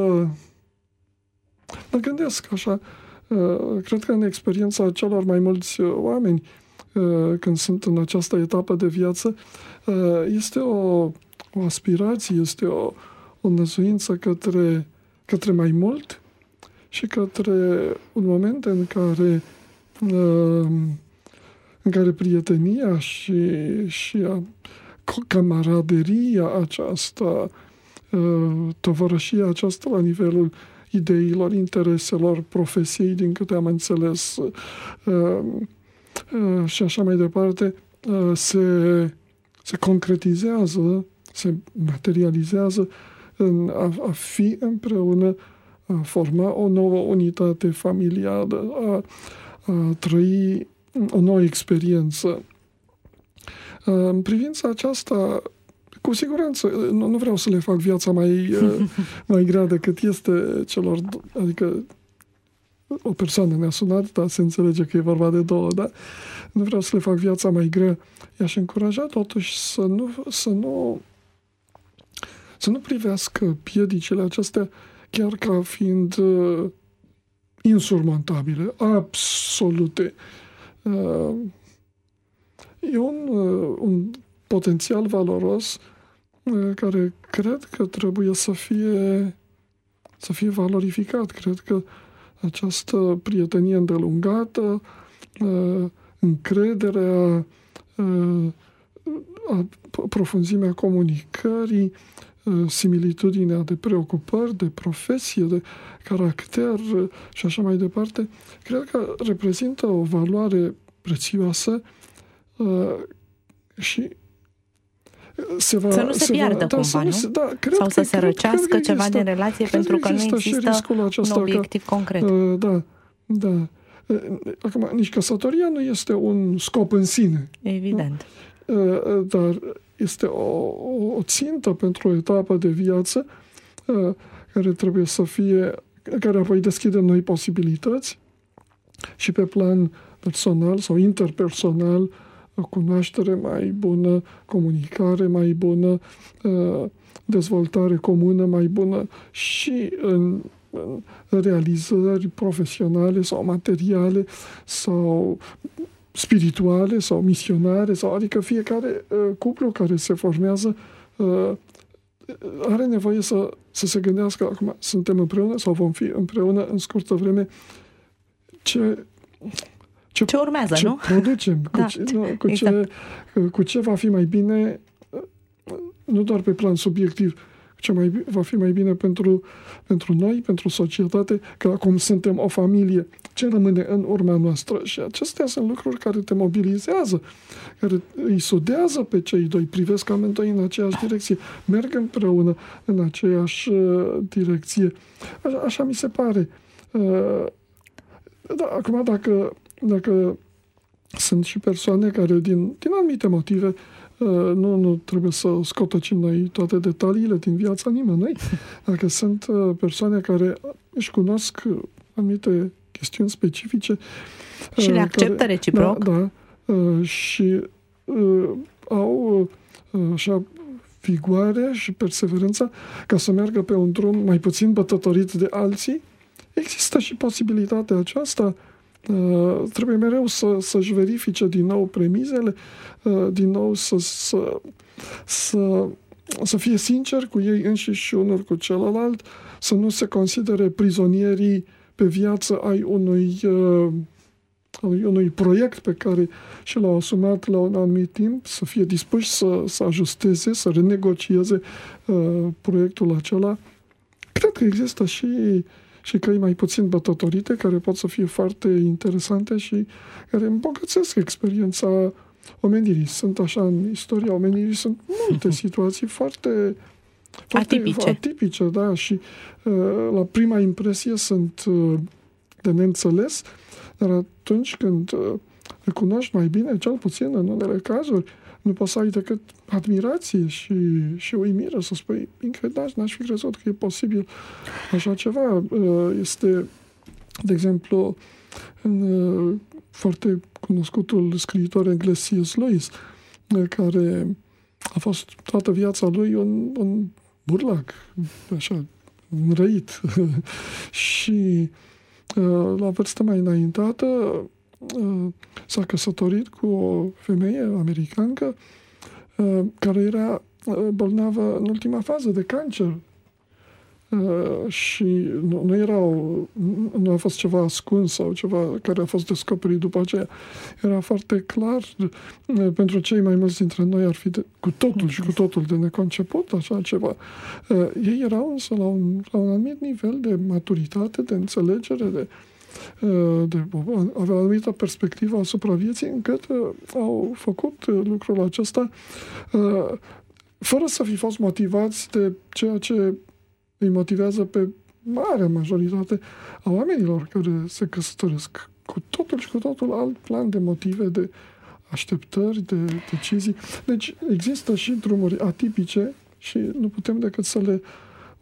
mă gândesc așa, cred că în experiența celor mai mulți oameni, când sunt în această etapă de viață, este o, o aspirație, este o o năzuință către, către mai mult și către un moment în care în care prietenia și, și camaraderia aceasta, tovărășia aceasta la nivelul ideilor, intereselor, profesiei, din câte am înțeles, și așa mai departe, se, se concretizează, se materializează în a, a fi împreună, a forma o nouă unitate familială, a, a trăi o nouă experiență. În privința aceasta, cu siguranță, nu, nu vreau să le fac viața mai, mai grea decât este celor, adică o persoană ne-a sunat, dar se înțelege că e vorba de două, da? Nu vreau să le fac viața mai grea. I-aș încuraja totuși să nu, să nu, să nu privească piedicile acestea chiar ca fiind uh, insurmontabile, absolute. Uh, e un, uh, un potențial valoros uh, care cred că trebuie să fie să fie valorificat. Cred că această prietenie îndelungată, uh, încrederea, uh, profunzimea comunicării, similitudinea de preocupări, de profesie, de caracter și așa mai departe, cred că reprezintă o valoare prețioasă uh, și se va, să nu se, se piardă va, cumva, da, nu? Se, da, cred sau că, să se cred, răcească cred ceva există, din relație pentru că nu există un obiectiv că, concret. Uh, da, da. Acum, nici căsătoria nu este un scop în sine. Evident. Uh, dar este o, o țintă pentru o etapă de viață uh, care trebuie să fie, care apoi deschide noi posibilități și pe plan personal sau interpersonal, cunoaștere mai bună, comunicare mai bună, uh, dezvoltare comună mai bună și în, în realizări profesionale sau materiale sau spirituale sau misionare, sau adică fiecare uh, cuplu care se formează uh, are nevoie să, să se gândească acum suntem împreună sau vom fi împreună în scurtă vreme ce ce, ce urmează, ce nu? producem, cu, da, ce, nu, cu, exact. ce, cu ce va fi mai bine, nu doar pe plan subiectiv, ce mai, va fi mai bine pentru, pentru noi, pentru societate, că acum suntem o familie, ce rămâne în urma noastră. Și acestea sunt lucruri care te mobilizează, care îi sudează pe cei doi, privesc amândoi în aceeași direcție, merg împreună în aceeași uh, direcție. Așa, așa mi se pare. Uh, da, acum, dacă, dacă sunt și persoane care, din, din anumite motive, Nu, nu trebuie să scotăcim noi toate detaliile din viața nimănui. Dacă sunt persoane care își cunosc anumite chestiuni specifice și le acceptă care, reciproc. Da, da, și uh, au așa vigoare și perseverența ca să meargă pe un drum mai puțin bătătorit de alții, există și posibilitatea aceasta. Uh, trebuie mereu să, să-și verifice din nou premizele, uh, din nou să, să, să, să fie sincer cu ei înșiși și unul cu celălalt, să nu se considere prizonierii pe viață ai unui, uh, unui proiect pe care și l-au asumat la un anumit timp, să fie dispuși să, să ajusteze, să renegocieze uh, proiectul acela. Cred că există și și căi mai puțin bătătorite, care pot să fie foarte interesante și care îmbogățesc experiența omenirii. Sunt așa, în istoria omenirii sunt multe situații foarte, foarte atipice. atipice, da, și uh, la prima impresie sunt uh, de neînțeles, dar atunci când uh, le cunoști mai bine, cel puțin în unele cazuri, nu poți să ai decât admirație și, și uimire, să spui, incredibil, n-aș fi crezut că e posibil așa ceva. Este, de exemplu, în foarte cunoscutul scriitor englez C S. Lewis, care a fost toată viața lui un, un burlac, așa, înrăit. Și la vârstă mai înaintată s-a căsătorit cu o femeie americancă care era bolnavă în ultima fază de cancer. Și nu, nu era o, nu a fost ceva ascuns sau ceva care a fost descoperit după aceea. Era foarte clar, pentru cei mai mulți dintre noi ar fi de, cu totul și cu totul de neconceput așa ceva. Ei erau însă la un, la un anumit nivel de maturitate, de înțelegere, de de avea o anumită perspectivă asupra vieții, încât uh, au făcut uh, lucrul acesta uh, fără să fi fost motivați de ceea ce îi motivează pe marea majoritate a oamenilor care se căsătoresc, cu totul și cu totul alt plan de motive, de așteptări, de decizii. Deci există și drumuri atipice și nu putem decât să le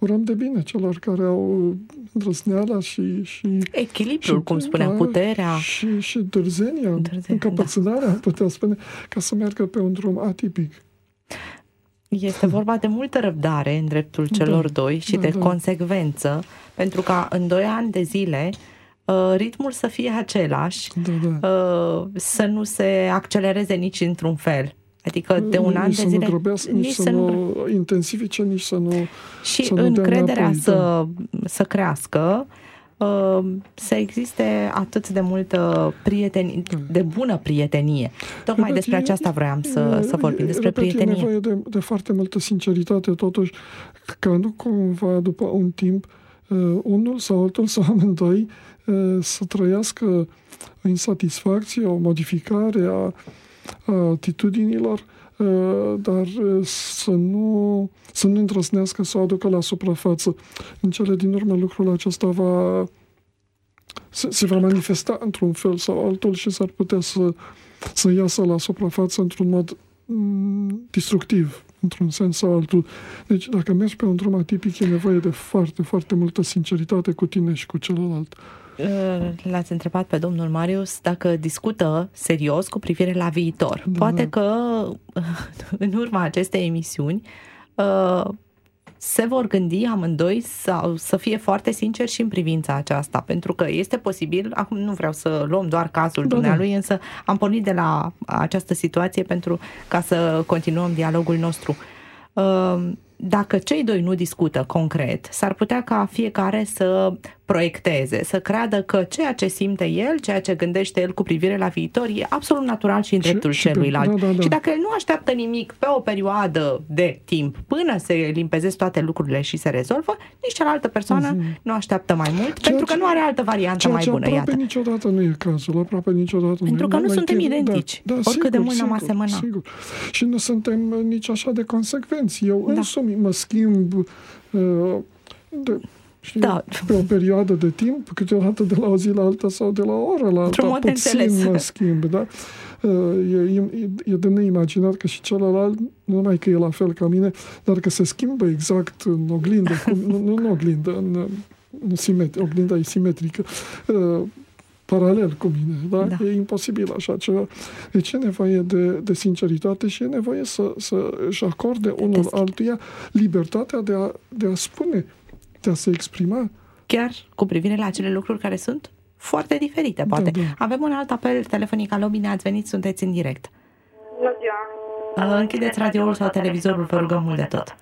urăm de bine celor care au îndrăzneala și... și echilibrul, și, cum spuneam, da, puterea. Și, și dârzenia, încăpățânarea, da. putea spune, ca să meargă pe un drum atipic. Este vorba de multă răbdare în dreptul celor da, doi și da, de da. consecvență, pentru ca în doi ani de zile ritmul să fie același, da, da. să nu se accelereze nici într-un fel. Adică de un an de zile... Grăbească, nici, nici să nu, nu intensifice, nici să nu... Și să nu încrederea înapoi, să, da. să crească, să existe atât de multă prietenie, da. de bună prietenie. Tocmai repet, despre aceasta vroiam să, e, să vorbim, despre repet, prietenie. E nevoie de, de foarte multă sinceritate, totuși, ca nu cumva după un timp unul sau altul sau amândoi să trăiască o insatisfacție, o modificare a, a atitudinilor, dar să nu, să nu îndrăznească să o aducă la suprafață. În cele din urmă lucrul acesta va, se, se va manifesta într-un fel sau altul și s-ar putea să, să iasă la suprafață într-un mod m- destructiv, într-un sens sau altul. Deci dacă mergi pe un drum atipic, e nevoie de foarte, foarte multă sinceritate cu tine și cu celălalt. L-ați întrebat pe domnul Marius dacă discută serios cu privire la viitor. Da. Poate că în urma acestei emisiuni se vor gândi amândoi sau să fie foarte sinceri și în privința aceasta, pentru că este posibil, acum nu vreau să luăm doar cazul da, dumnealui, da. însă am pornit de la această situație pentru ca să continuăm dialogul nostru. Dacă cei doi nu discută concret, s-ar putea ca fiecare să proiecteze, să creadă că ceea ce simte el, ceea ce gândește el cu privire la viitor e absolut natural și în dreptul și, celuilalt. Da, da, da. Și dacă el nu așteaptă nimic pe o perioadă de timp până se limpezesc toate lucrurile și se rezolvă, nici cealaltă persoană uh-huh. nu așteaptă mai mult, ceea pentru că ce, nu are altă variantă mai bună. Aproape iată. niciodată nu e cazul, aproape niciodată pentru nu că e. nu Mai suntem chiar, identici, da, da, oricât sigur, de mult sigur, n-am asemăna. Sigur. Și nu suntem nici așa de consecvenți. Eu da. însumi mă schimb uh, de... Știi, da. pe o perioadă de timp, câteodată de la o zi la alta sau de la o oră la alta, puțin mă schimb, da? E, e, e de neimaginat că și celălalt, nu numai că e la fel ca mine, dar că se schimbă exact în oglindă, cum, nu, nu în oglindă, în, în simetri, oglinda e simetrică, uh, paralel cu mine, da? da? E imposibil așa ceva. Deci e nevoie de, de sinceritate și e nevoie să, să își acorde unul altuia libertatea de a, de a spune, de a se exprima. Chiar cu privire la acele lucruri care sunt foarte diferite, poate. Da, da. Avem un alt apel telefonic. Alo, bine ați venit, sunteți în direct. Bună ziua. Închideți radioul sau televizorul, vă rugăm mult de tot.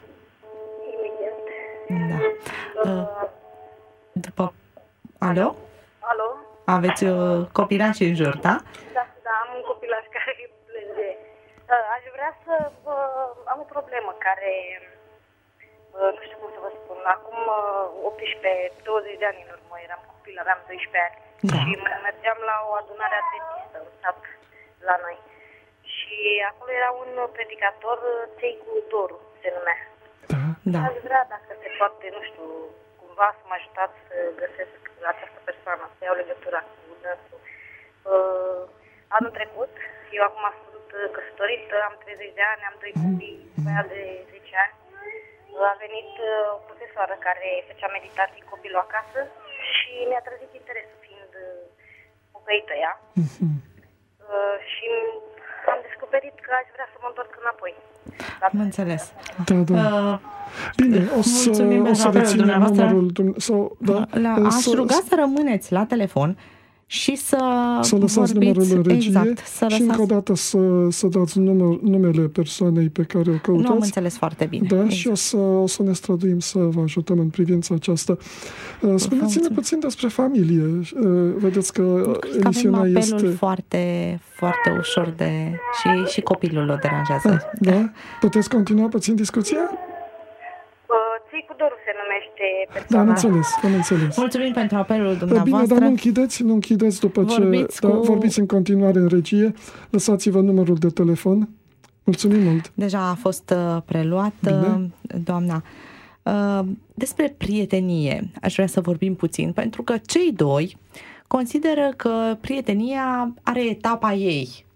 Da. După... Alo? Alo? Aveți copilași în jur, da? Da, da, am un copilaș care plânge. Aș vrea să vă... am o problemă care... nu știu cum să vă spun, acum optsprezece douăzeci de ani în urmă eram copil, aveam doisprezece ani da. și mergeam la o adunare adventistă în sat la noi. Și acolo era un predicator, Ței cu Doru se numea. Da. Da. Aș vrea, dacă se poate, nu știu, cumva să mă ajutați să găsesc această persoană, să iau legătura cu dânsul. Uh, anul trecut, eu acum sunt căsătorită, am treizeci de ani, am doi copii, băiat de zece ani. A venit o profesoară care făcea meditații copilul acasă și mi-a trezit interesul, fiind pocăită ea. Uh-huh. Uh, și am descoperit că aș vrea să mă întorc înapoi. Am înțeles. Da, da. Uh, Bine, o să, o să reținem numărul sau, da, la, aș să, ruga să rămâneți la telefon și să Să lăsați vorbiți, numărul în regie exact, să și lăsați... încă o dată să, să dați număr, numele persoanei pe care o căutați. Nu am înțeles foarte bine. Da, exact. și o să, o să ne străduim să vă ajutăm în privința aceasta. Spuneți-ne puțin despre familie. Vedeți că Cred emisiunea că avem este... apelul foarte, foarte ușor de... Și, și copilul o deranjează. Ah, da? Puteți continua puțin discuția? Ței cu Doru se numește persoana. Da, am înțeles, am înțeles. Mulțumim pentru apelul dumneavoastră. Bine, dar nu închideți, nu închideți după vorbiți ce... Cu... Da, vorbiți în continuare în regie. Lăsați-vă numărul de telefon. Mulțumim mult. Deja a fost preluat, Bine. doamna. Despre prietenie aș vrea să vorbim puțin, pentru că cei doi consideră că prietenia are etapa ei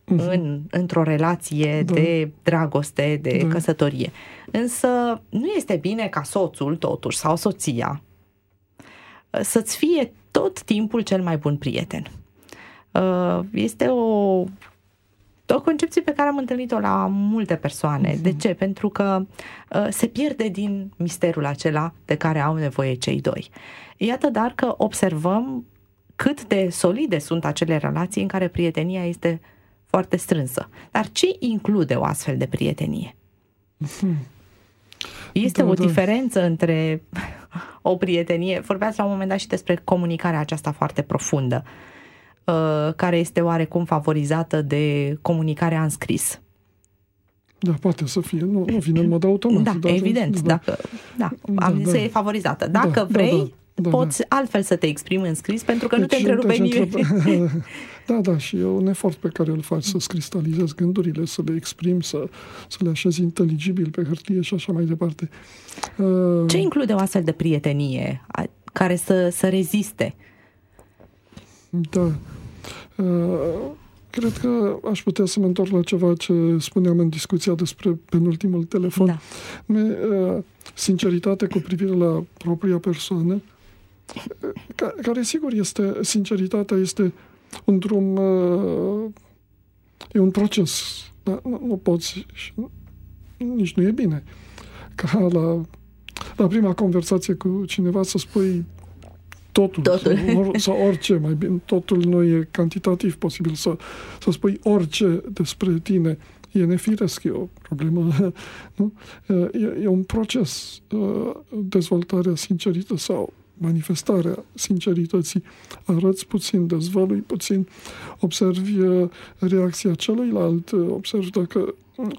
uh-huh. în, într-o relație da. de dragoste, de da. căsătorie. Însă nu este bine ca soțul, totuși, sau soția să-ți fie tot timpul cel mai bun prieten. Este o, o concepție pe care am întâlnit-o la multe persoane. Uh-huh. De ce? Pentru că se pierde din misterul acela de care au nevoie cei doi. Iată dar că observăm cât de solide sunt acele relații în care prietenia este foarte strânsă. Dar ce include o astfel de prietenie? Uh-huh. Este da, o da. diferență între o prietenie, vorbeați la un moment dat și despre comunicarea aceasta foarte profundă, care este oarecum favorizată de comunicarea în scris. Da, poate să fie, nu, nu vine în mod automat. Da, dar, evident, da, dacă, da, da, am zis da. că e favorizată. Dacă da, vrei, da, da, poți da. altfel să te exprimi în scris, pentru că deci, nu te întrerupe nimeni. Da, da, și e un efort pe care îl faci să-ți cristalizezi gândurile, să le exprimi, să, să le așezi inteligibil pe hârtie și așa mai departe. Ce include o astfel de prietenie care să, să reziste? Da. Cred că aș putea să mă întorc la ceva ce spuneam în discuția despre penultimul telefon. Da. Sinceritate cu privire la propria persoană, care sigur este, sinceritatea este un drum, e un proces. Da? Nu, nu poți, nici nu e bine ca la, la prima conversație cu cineva să spui totul, totul. Sau, or, sau orice, mai bine, totul nu e cantitativ posibil să, să spui orice despre tine. E nefiresc, e o problemă, nu? E, e un proces, dezvoltarea sincerității sau manifestarea sincerității. Arăți puțin, dezvălui puțin, observi reacția celuilalt, observi dacă...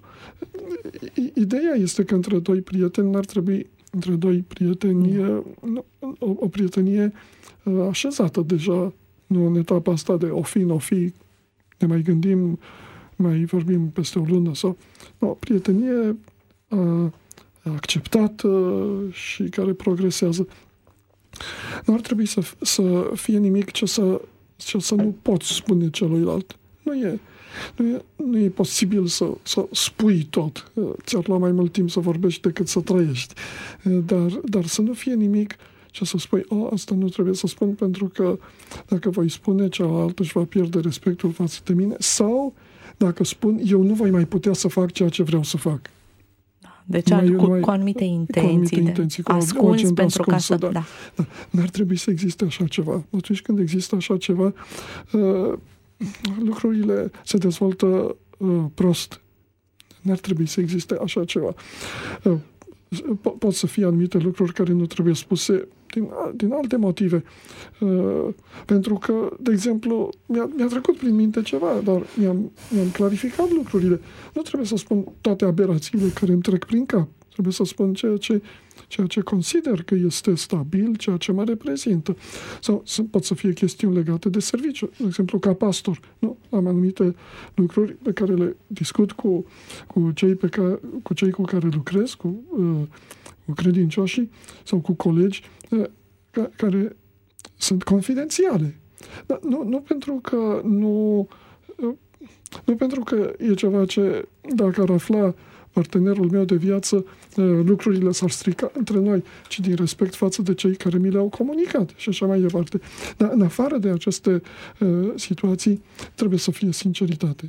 Ideea este că între doi prieteni n-ar trebui între doi prieteni, o, o prietenie așezată deja, nu în etapa asta de o fi, n-o fi, ne mai gândim, mai vorbim peste o lună sau... O prietenie a, acceptată și care progresează. Nu ar trebui să, să fie nimic ce să, ce să nu poți spune celuilalt. Nu e, nu e, nu e posibil să, să spui tot. Ți-ar lua mai mult timp să vorbești decât să trăiești. Dar, dar să nu fie nimic ce să spui, oh, asta nu trebuie să spun pentru că dacă voi spune, cealaltă își va pierde respectul față de mine, sau dacă spun, eu nu voi mai putea să fac ceea ce vreau să fac. Deci mai, cu, mai, cu anumite intenții, cu anumite intenții cu ascuns pentru ascunsă, ca să... Da, da. Da. N-ar trebui să existe așa ceva. Atunci când există așa ceva, uh, lucrurile se dezvoltă uh, prost. N-ar trebui să existe așa ceva. Uh, po- pot să fie anumite lucruri care nu trebuie spuse din, din alte motive. Uh, pentru că, de exemplu, mi-a, mi-a trecut prin minte ceva, dar mi-am, mi-am clarificat lucrurile. Nu trebuie să spun toate aberațiile care îmi trec prin cap. Trebuie să spun ceea ce, ceea ce consider că este stabil, ceea ce mă reprezintă. Sau pot să fie chestiuni legate de serviciu. De exemplu, ca pastor, nu? Am anumite lucruri pe care le discut cu, cu, cei, pe care, cu cei cu care lucrez, cu, uh, cu credincioșii sau cu colegi uh, ca, care sunt confidențiale. Dar nu, nu pentru că nu, uh, nu pentru că e ceva ce, dacă ar afla partenerul meu de viață, lucrurile s-ar strica între noi, ci din respect față de cei care mi le-au comunicat și așa mai departe. Dar în afară de aceste uh, situații, trebuie să fie sinceritate.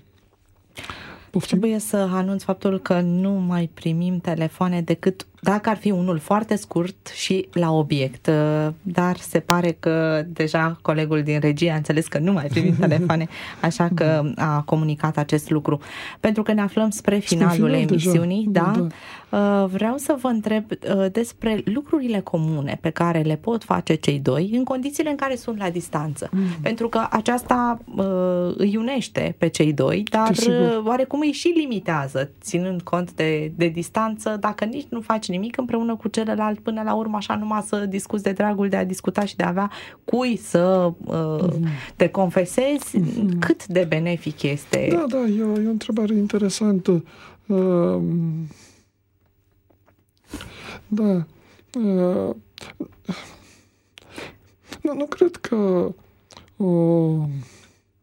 Poftim? Trebuie să anunț faptul că nu mai primim telefoane decât dacă ar fi unul foarte scurt și la obiect. Dar se pare că deja colegul din regie a înțeles că nu mai primim telefoane, așa că a comunicat acest lucru. Pentru că ne aflăm spre finalul spre final, emisiunii, deja. da? Da, da. Vreau să vă întreb despre lucrurile comune pe care le pot face cei doi în condițiile în care sunt la distanță. Mm. Pentru că aceasta îi unește pe cei doi, dar oarecum îi și limitează, ținând cont de, de distanță, dacă nici nu faci nimic împreună cu celălalt, până la urmă așa numai să discuți de dragul de a discuta și de a avea cui să uh, te confesezi, mm-hmm. cât de benefic este? Da, da, e o, e o întrebare interesantă. Uh, da. Uh, nu, nu cred că o,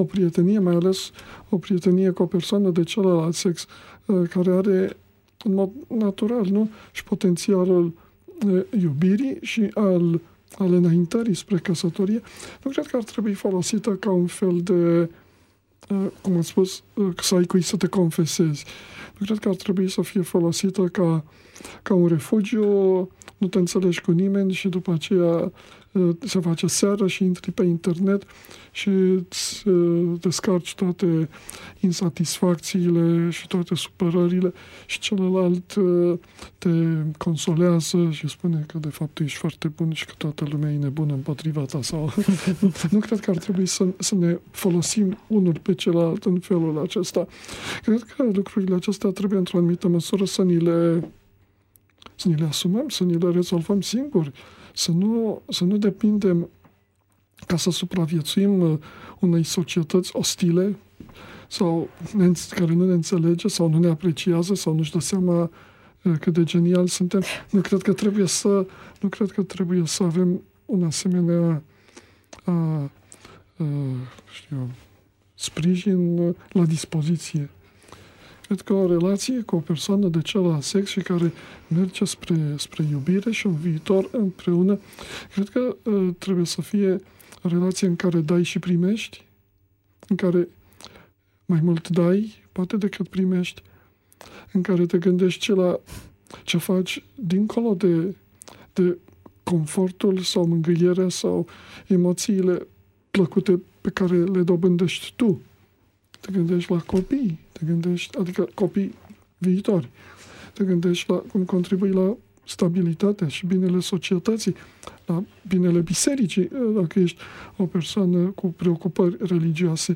o prietenie, mai ales o prietenie cu o persoană de celălalt sex, care are în mod natural, nu? Și potențialul iubirii și al, al înaintării spre căsătorie, nu cred că ar trebui folosită ca un fel de, cum am spus, să ai cui să te confesezi. Nu cred că ar trebui să fie folosită ca, ca un refugiu, nu te înțelegi cu nimeni și după aceea se face seară și intri pe internet și îți descarci toate insatisfacțiile și toate supărările și celălalt te consolează și spune că de fapt ești foarte bun și că toată lumea e nebună împotriva ta. Sau... Nu cred că ar trebui să, să ne folosim unul pe celălalt în felul acesta. Cred că lucrurile acestea trebuie într-o anumită măsură să ni le, să ni le asumăm, să ni le rezolvăm singuri. Să nu, să nu depindem ca să supraviețuim unei societăți ostile sau care nu ne înțelege sau nu ne apreciază sau nu-și dă seama cât de genial suntem. Nu cred că trebuie să, nu cred că trebuie să avem un asemenea a, a, știu, sprijin la dispoziție. Cred că o relație cu o persoană de celălalt sex și care merge spre, spre iubire și un viitor împreună, cred că uh, trebuie să fie o relație în care dai și primești, în care mai mult dai, poate decât primești, în care te gândești ce, la, ce faci dincolo de, de confortul sau mângâierea sau emoțiile plăcute pe care le dobândești tu. Te gândești la copii, te gândești, adică copii viitori. Te gândești la cum contribui la stabilitatea și binele societății, la binele bisericii, dacă ești o persoană cu preocupări religioase.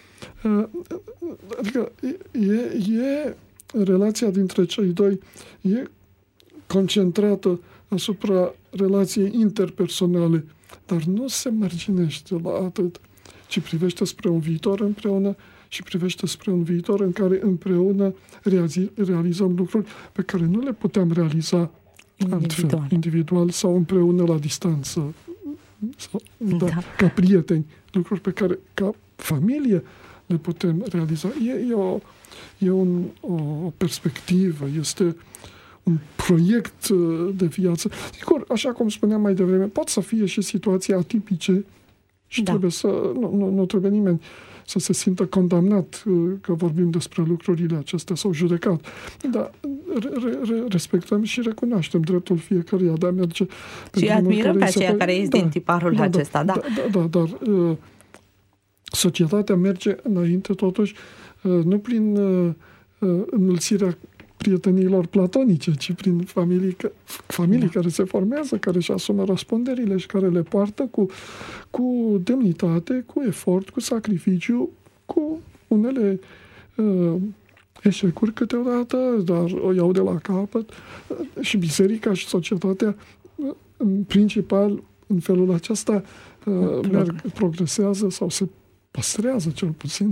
Adică e, e relația dintre cei doi e concentrată asupra relației interpersonale, dar nu se marginește la atât, ci privește spre un viitor împreună și privește spre un viitor în care împreună realizăm lucruri pe care nu le puteam realiza individual, altfel, individual sau împreună la distanță, sau, da, da. ca prieteni, lucruri pe care ca familie le putem realiza. E, e, o, e un, o, o perspectivă, este un proiect de viață. Sigur, așa cum spuneam mai devreme, pot să fie și situații atipice și da. trebuie să, nu, nu, nu trebuie nimeni să se simtă condamnat că vorbim despre lucrurile acestea sau judecat. Dar re, re, respectăm și recunoaștem dreptul fiecăruia de a merge. Și admirăm pe aceea care este da, din tiparul da, acesta. Da, da, da, da, dar uh, societatea merge înainte totuși uh, nu prin uh, înmulțirea prieteniilor platonice, ci prin familii, familii da. care se formează, care își asumă răspunderile și care le poartă cu, cu demnitate, cu efort, cu sacrificiu, cu unele uh, eșecuri câteodată, dar o iau de la capăt. Și biserica și societatea, în principal, în felul acesta, uh, merg, progresează sau se păstrează cel puțin.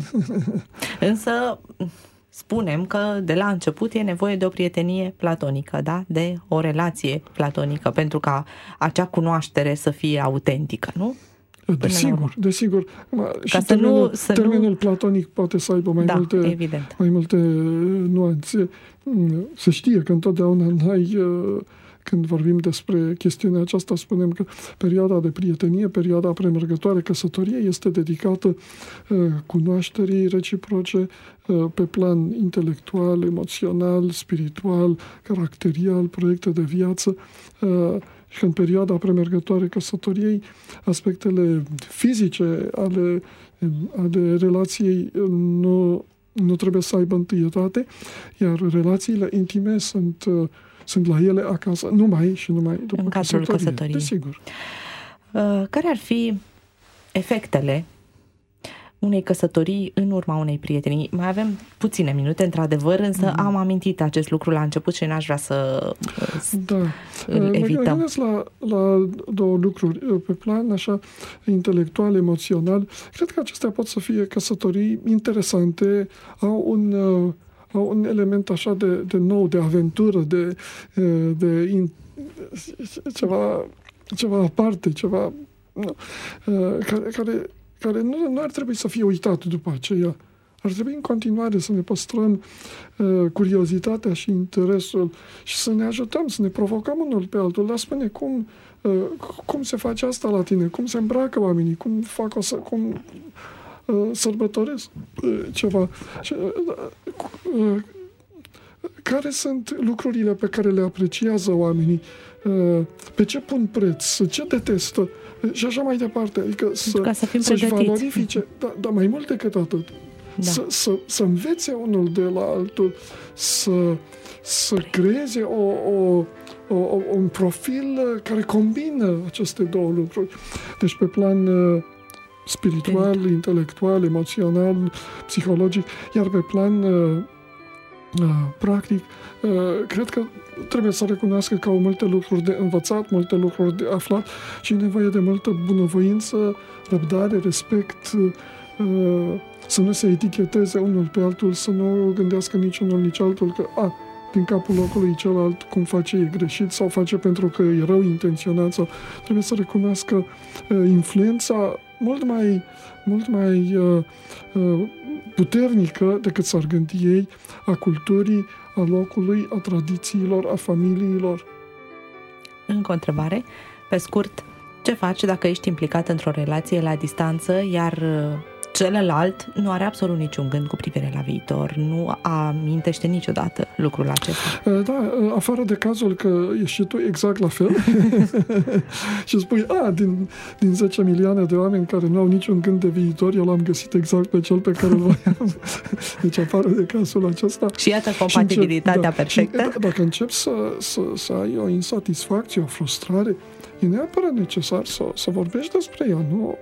Însă spunem că de la început e nevoie de o prietenie platonică, da? De o relație platonică, pentru ca acea cunoaștere să fie autentică, nu? Desigur, desigur. Și termenul, nu, termenul nu... platonic poate să aibă mai, da, multe, evident. mai multe nuanțe. Se știe că întotdeauna noi, când vorbim despre chestiunea aceasta, spunem că perioada de prietenie, perioada premergătoare căsătoriei este dedicată cunoașterii reciproce pe plan intelectual, emoțional, spiritual, caracterial, proiecte de viață. Și în perioada premergătoare căsătoriei, aspectele fizice ale, ale relației nu, nu trebuie să aibă întâietate, iar relațiile intime sunt, sunt la ele acasă, numai și numai după în cadrul căsătoriei. căsătoriei. Desigur. Care ar fi efectele unei căsătorii în urma unei prietenii? Mai avem puține minute, într-adevăr, însă mm. am amintit acest lucru la început și n-aș vrea să da. îl evităm. Mă la, la două lucruri. Pe plan așa intelectual, emoțional, cred că acestea pot să fie căsătorii interesante, au un, au un element așa de, de nou, de aventură, de, de in, ceva, ceva aparte, ceva care, care care nu, nu ar trebui să fie uitat după aceea. Ar trebui în continuare să ne păstrăm uh, curiozitatea și interesul și să ne ajutăm, să ne provocăm unul pe altul. Dar spune, cum, uh, cum se face asta la tine? Cum se îmbracă oamenii? Cum fac o să... Cum, uh, sărbătoresc uh, ceva? Uh, uh, care sunt lucrurile pe care le apreciază oamenii? Uh, pe ce pun preț? Ce detestă? Și așa mai departe. Adică să, ca să fim să-și pregătiți. valorifice, dar da, mai mult decât atât. Da. Să, să, să învețe unul de la altul, să, să creeze o, o, o, un profil care combină aceste două lucruri. Deci pe plan uh, spiritual, Spirit. intelectual, emoțional, psihologic, iar pe plan uh, uh, practic, uh, cred că trebuie să recunoască că au multe lucruri de învățat, multe lucruri de aflat și nevoie de multă bunăvoință, răbdare, respect, uh, să nu se eticheteze unul pe altul, să nu gândească niciunul nici altul că a, din capul locului celălalt cum face e greșit sau face pentru că e rău intenționat sau trebuie să recunoască uh, influența mult mai, mult mai uh, uh, puternică decât s-ar gândi ei a culturii, a locului, a tradițiilor, a familiilor. Încă o întrebare, pe scurt, ce faci dacă ești implicat într-o relație la distanță, iar celălalt nu are absolut niciun gând cu privire la viitor, nu amintește niciodată lucrul acesta? Da, afară de cazul că ești și tu exact la fel și spui, a, din, din zece milioane de oameni care nu au niciun gând de viitor, eu l-am găsit exact pe cel pe care îl voiam. Deci afară de cazul acesta. Și iată compatibilitatea încep, da, perfectă. Și, dacă începi să, să, să ai o insatisfacție, o frustrare, e neapărat necesar să, să vorbești despre ea, nu...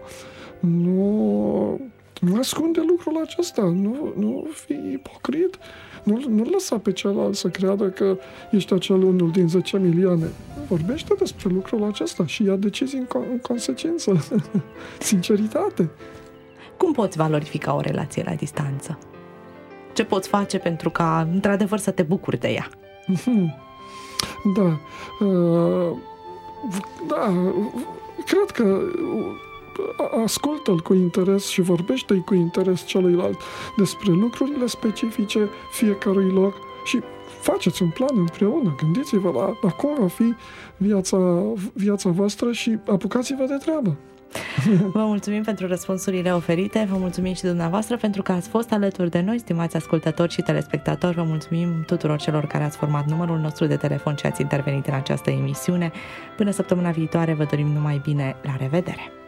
nu Nu ascunde lucrul acesta, nu, nu fi ipocrit, nu, nu lăsa pe celălalt să creadă că ești acel unul din zece milioane. Vorbește despre lucrul acesta și ia decizii în, în consecință. Sinceritate. Cum poți valorifica o relație la distanță? Ce poți face pentru ca, într-adevăr, să te bucuri de ea? Da. Uh, da. Cred că ascultă-l cu interes și vorbește-i cu interes celuilalt despre lucrurile specifice fiecărui loc și faceți un plan împreună, gândiți-vă la, la cum va fi viața, viața voastră și apucați-vă de treabă. Vă mulțumim pentru răspunsurile oferite, vă mulțumim și dumneavoastră pentru că ați fost alături de noi, stimați ascultători și telespectatori, vă mulțumim tuturor celor care ați format numărul nostru de telefon și ați intervenit în această emisiune. Până săptămâna viitoare vă dorim numai bine, la revedere!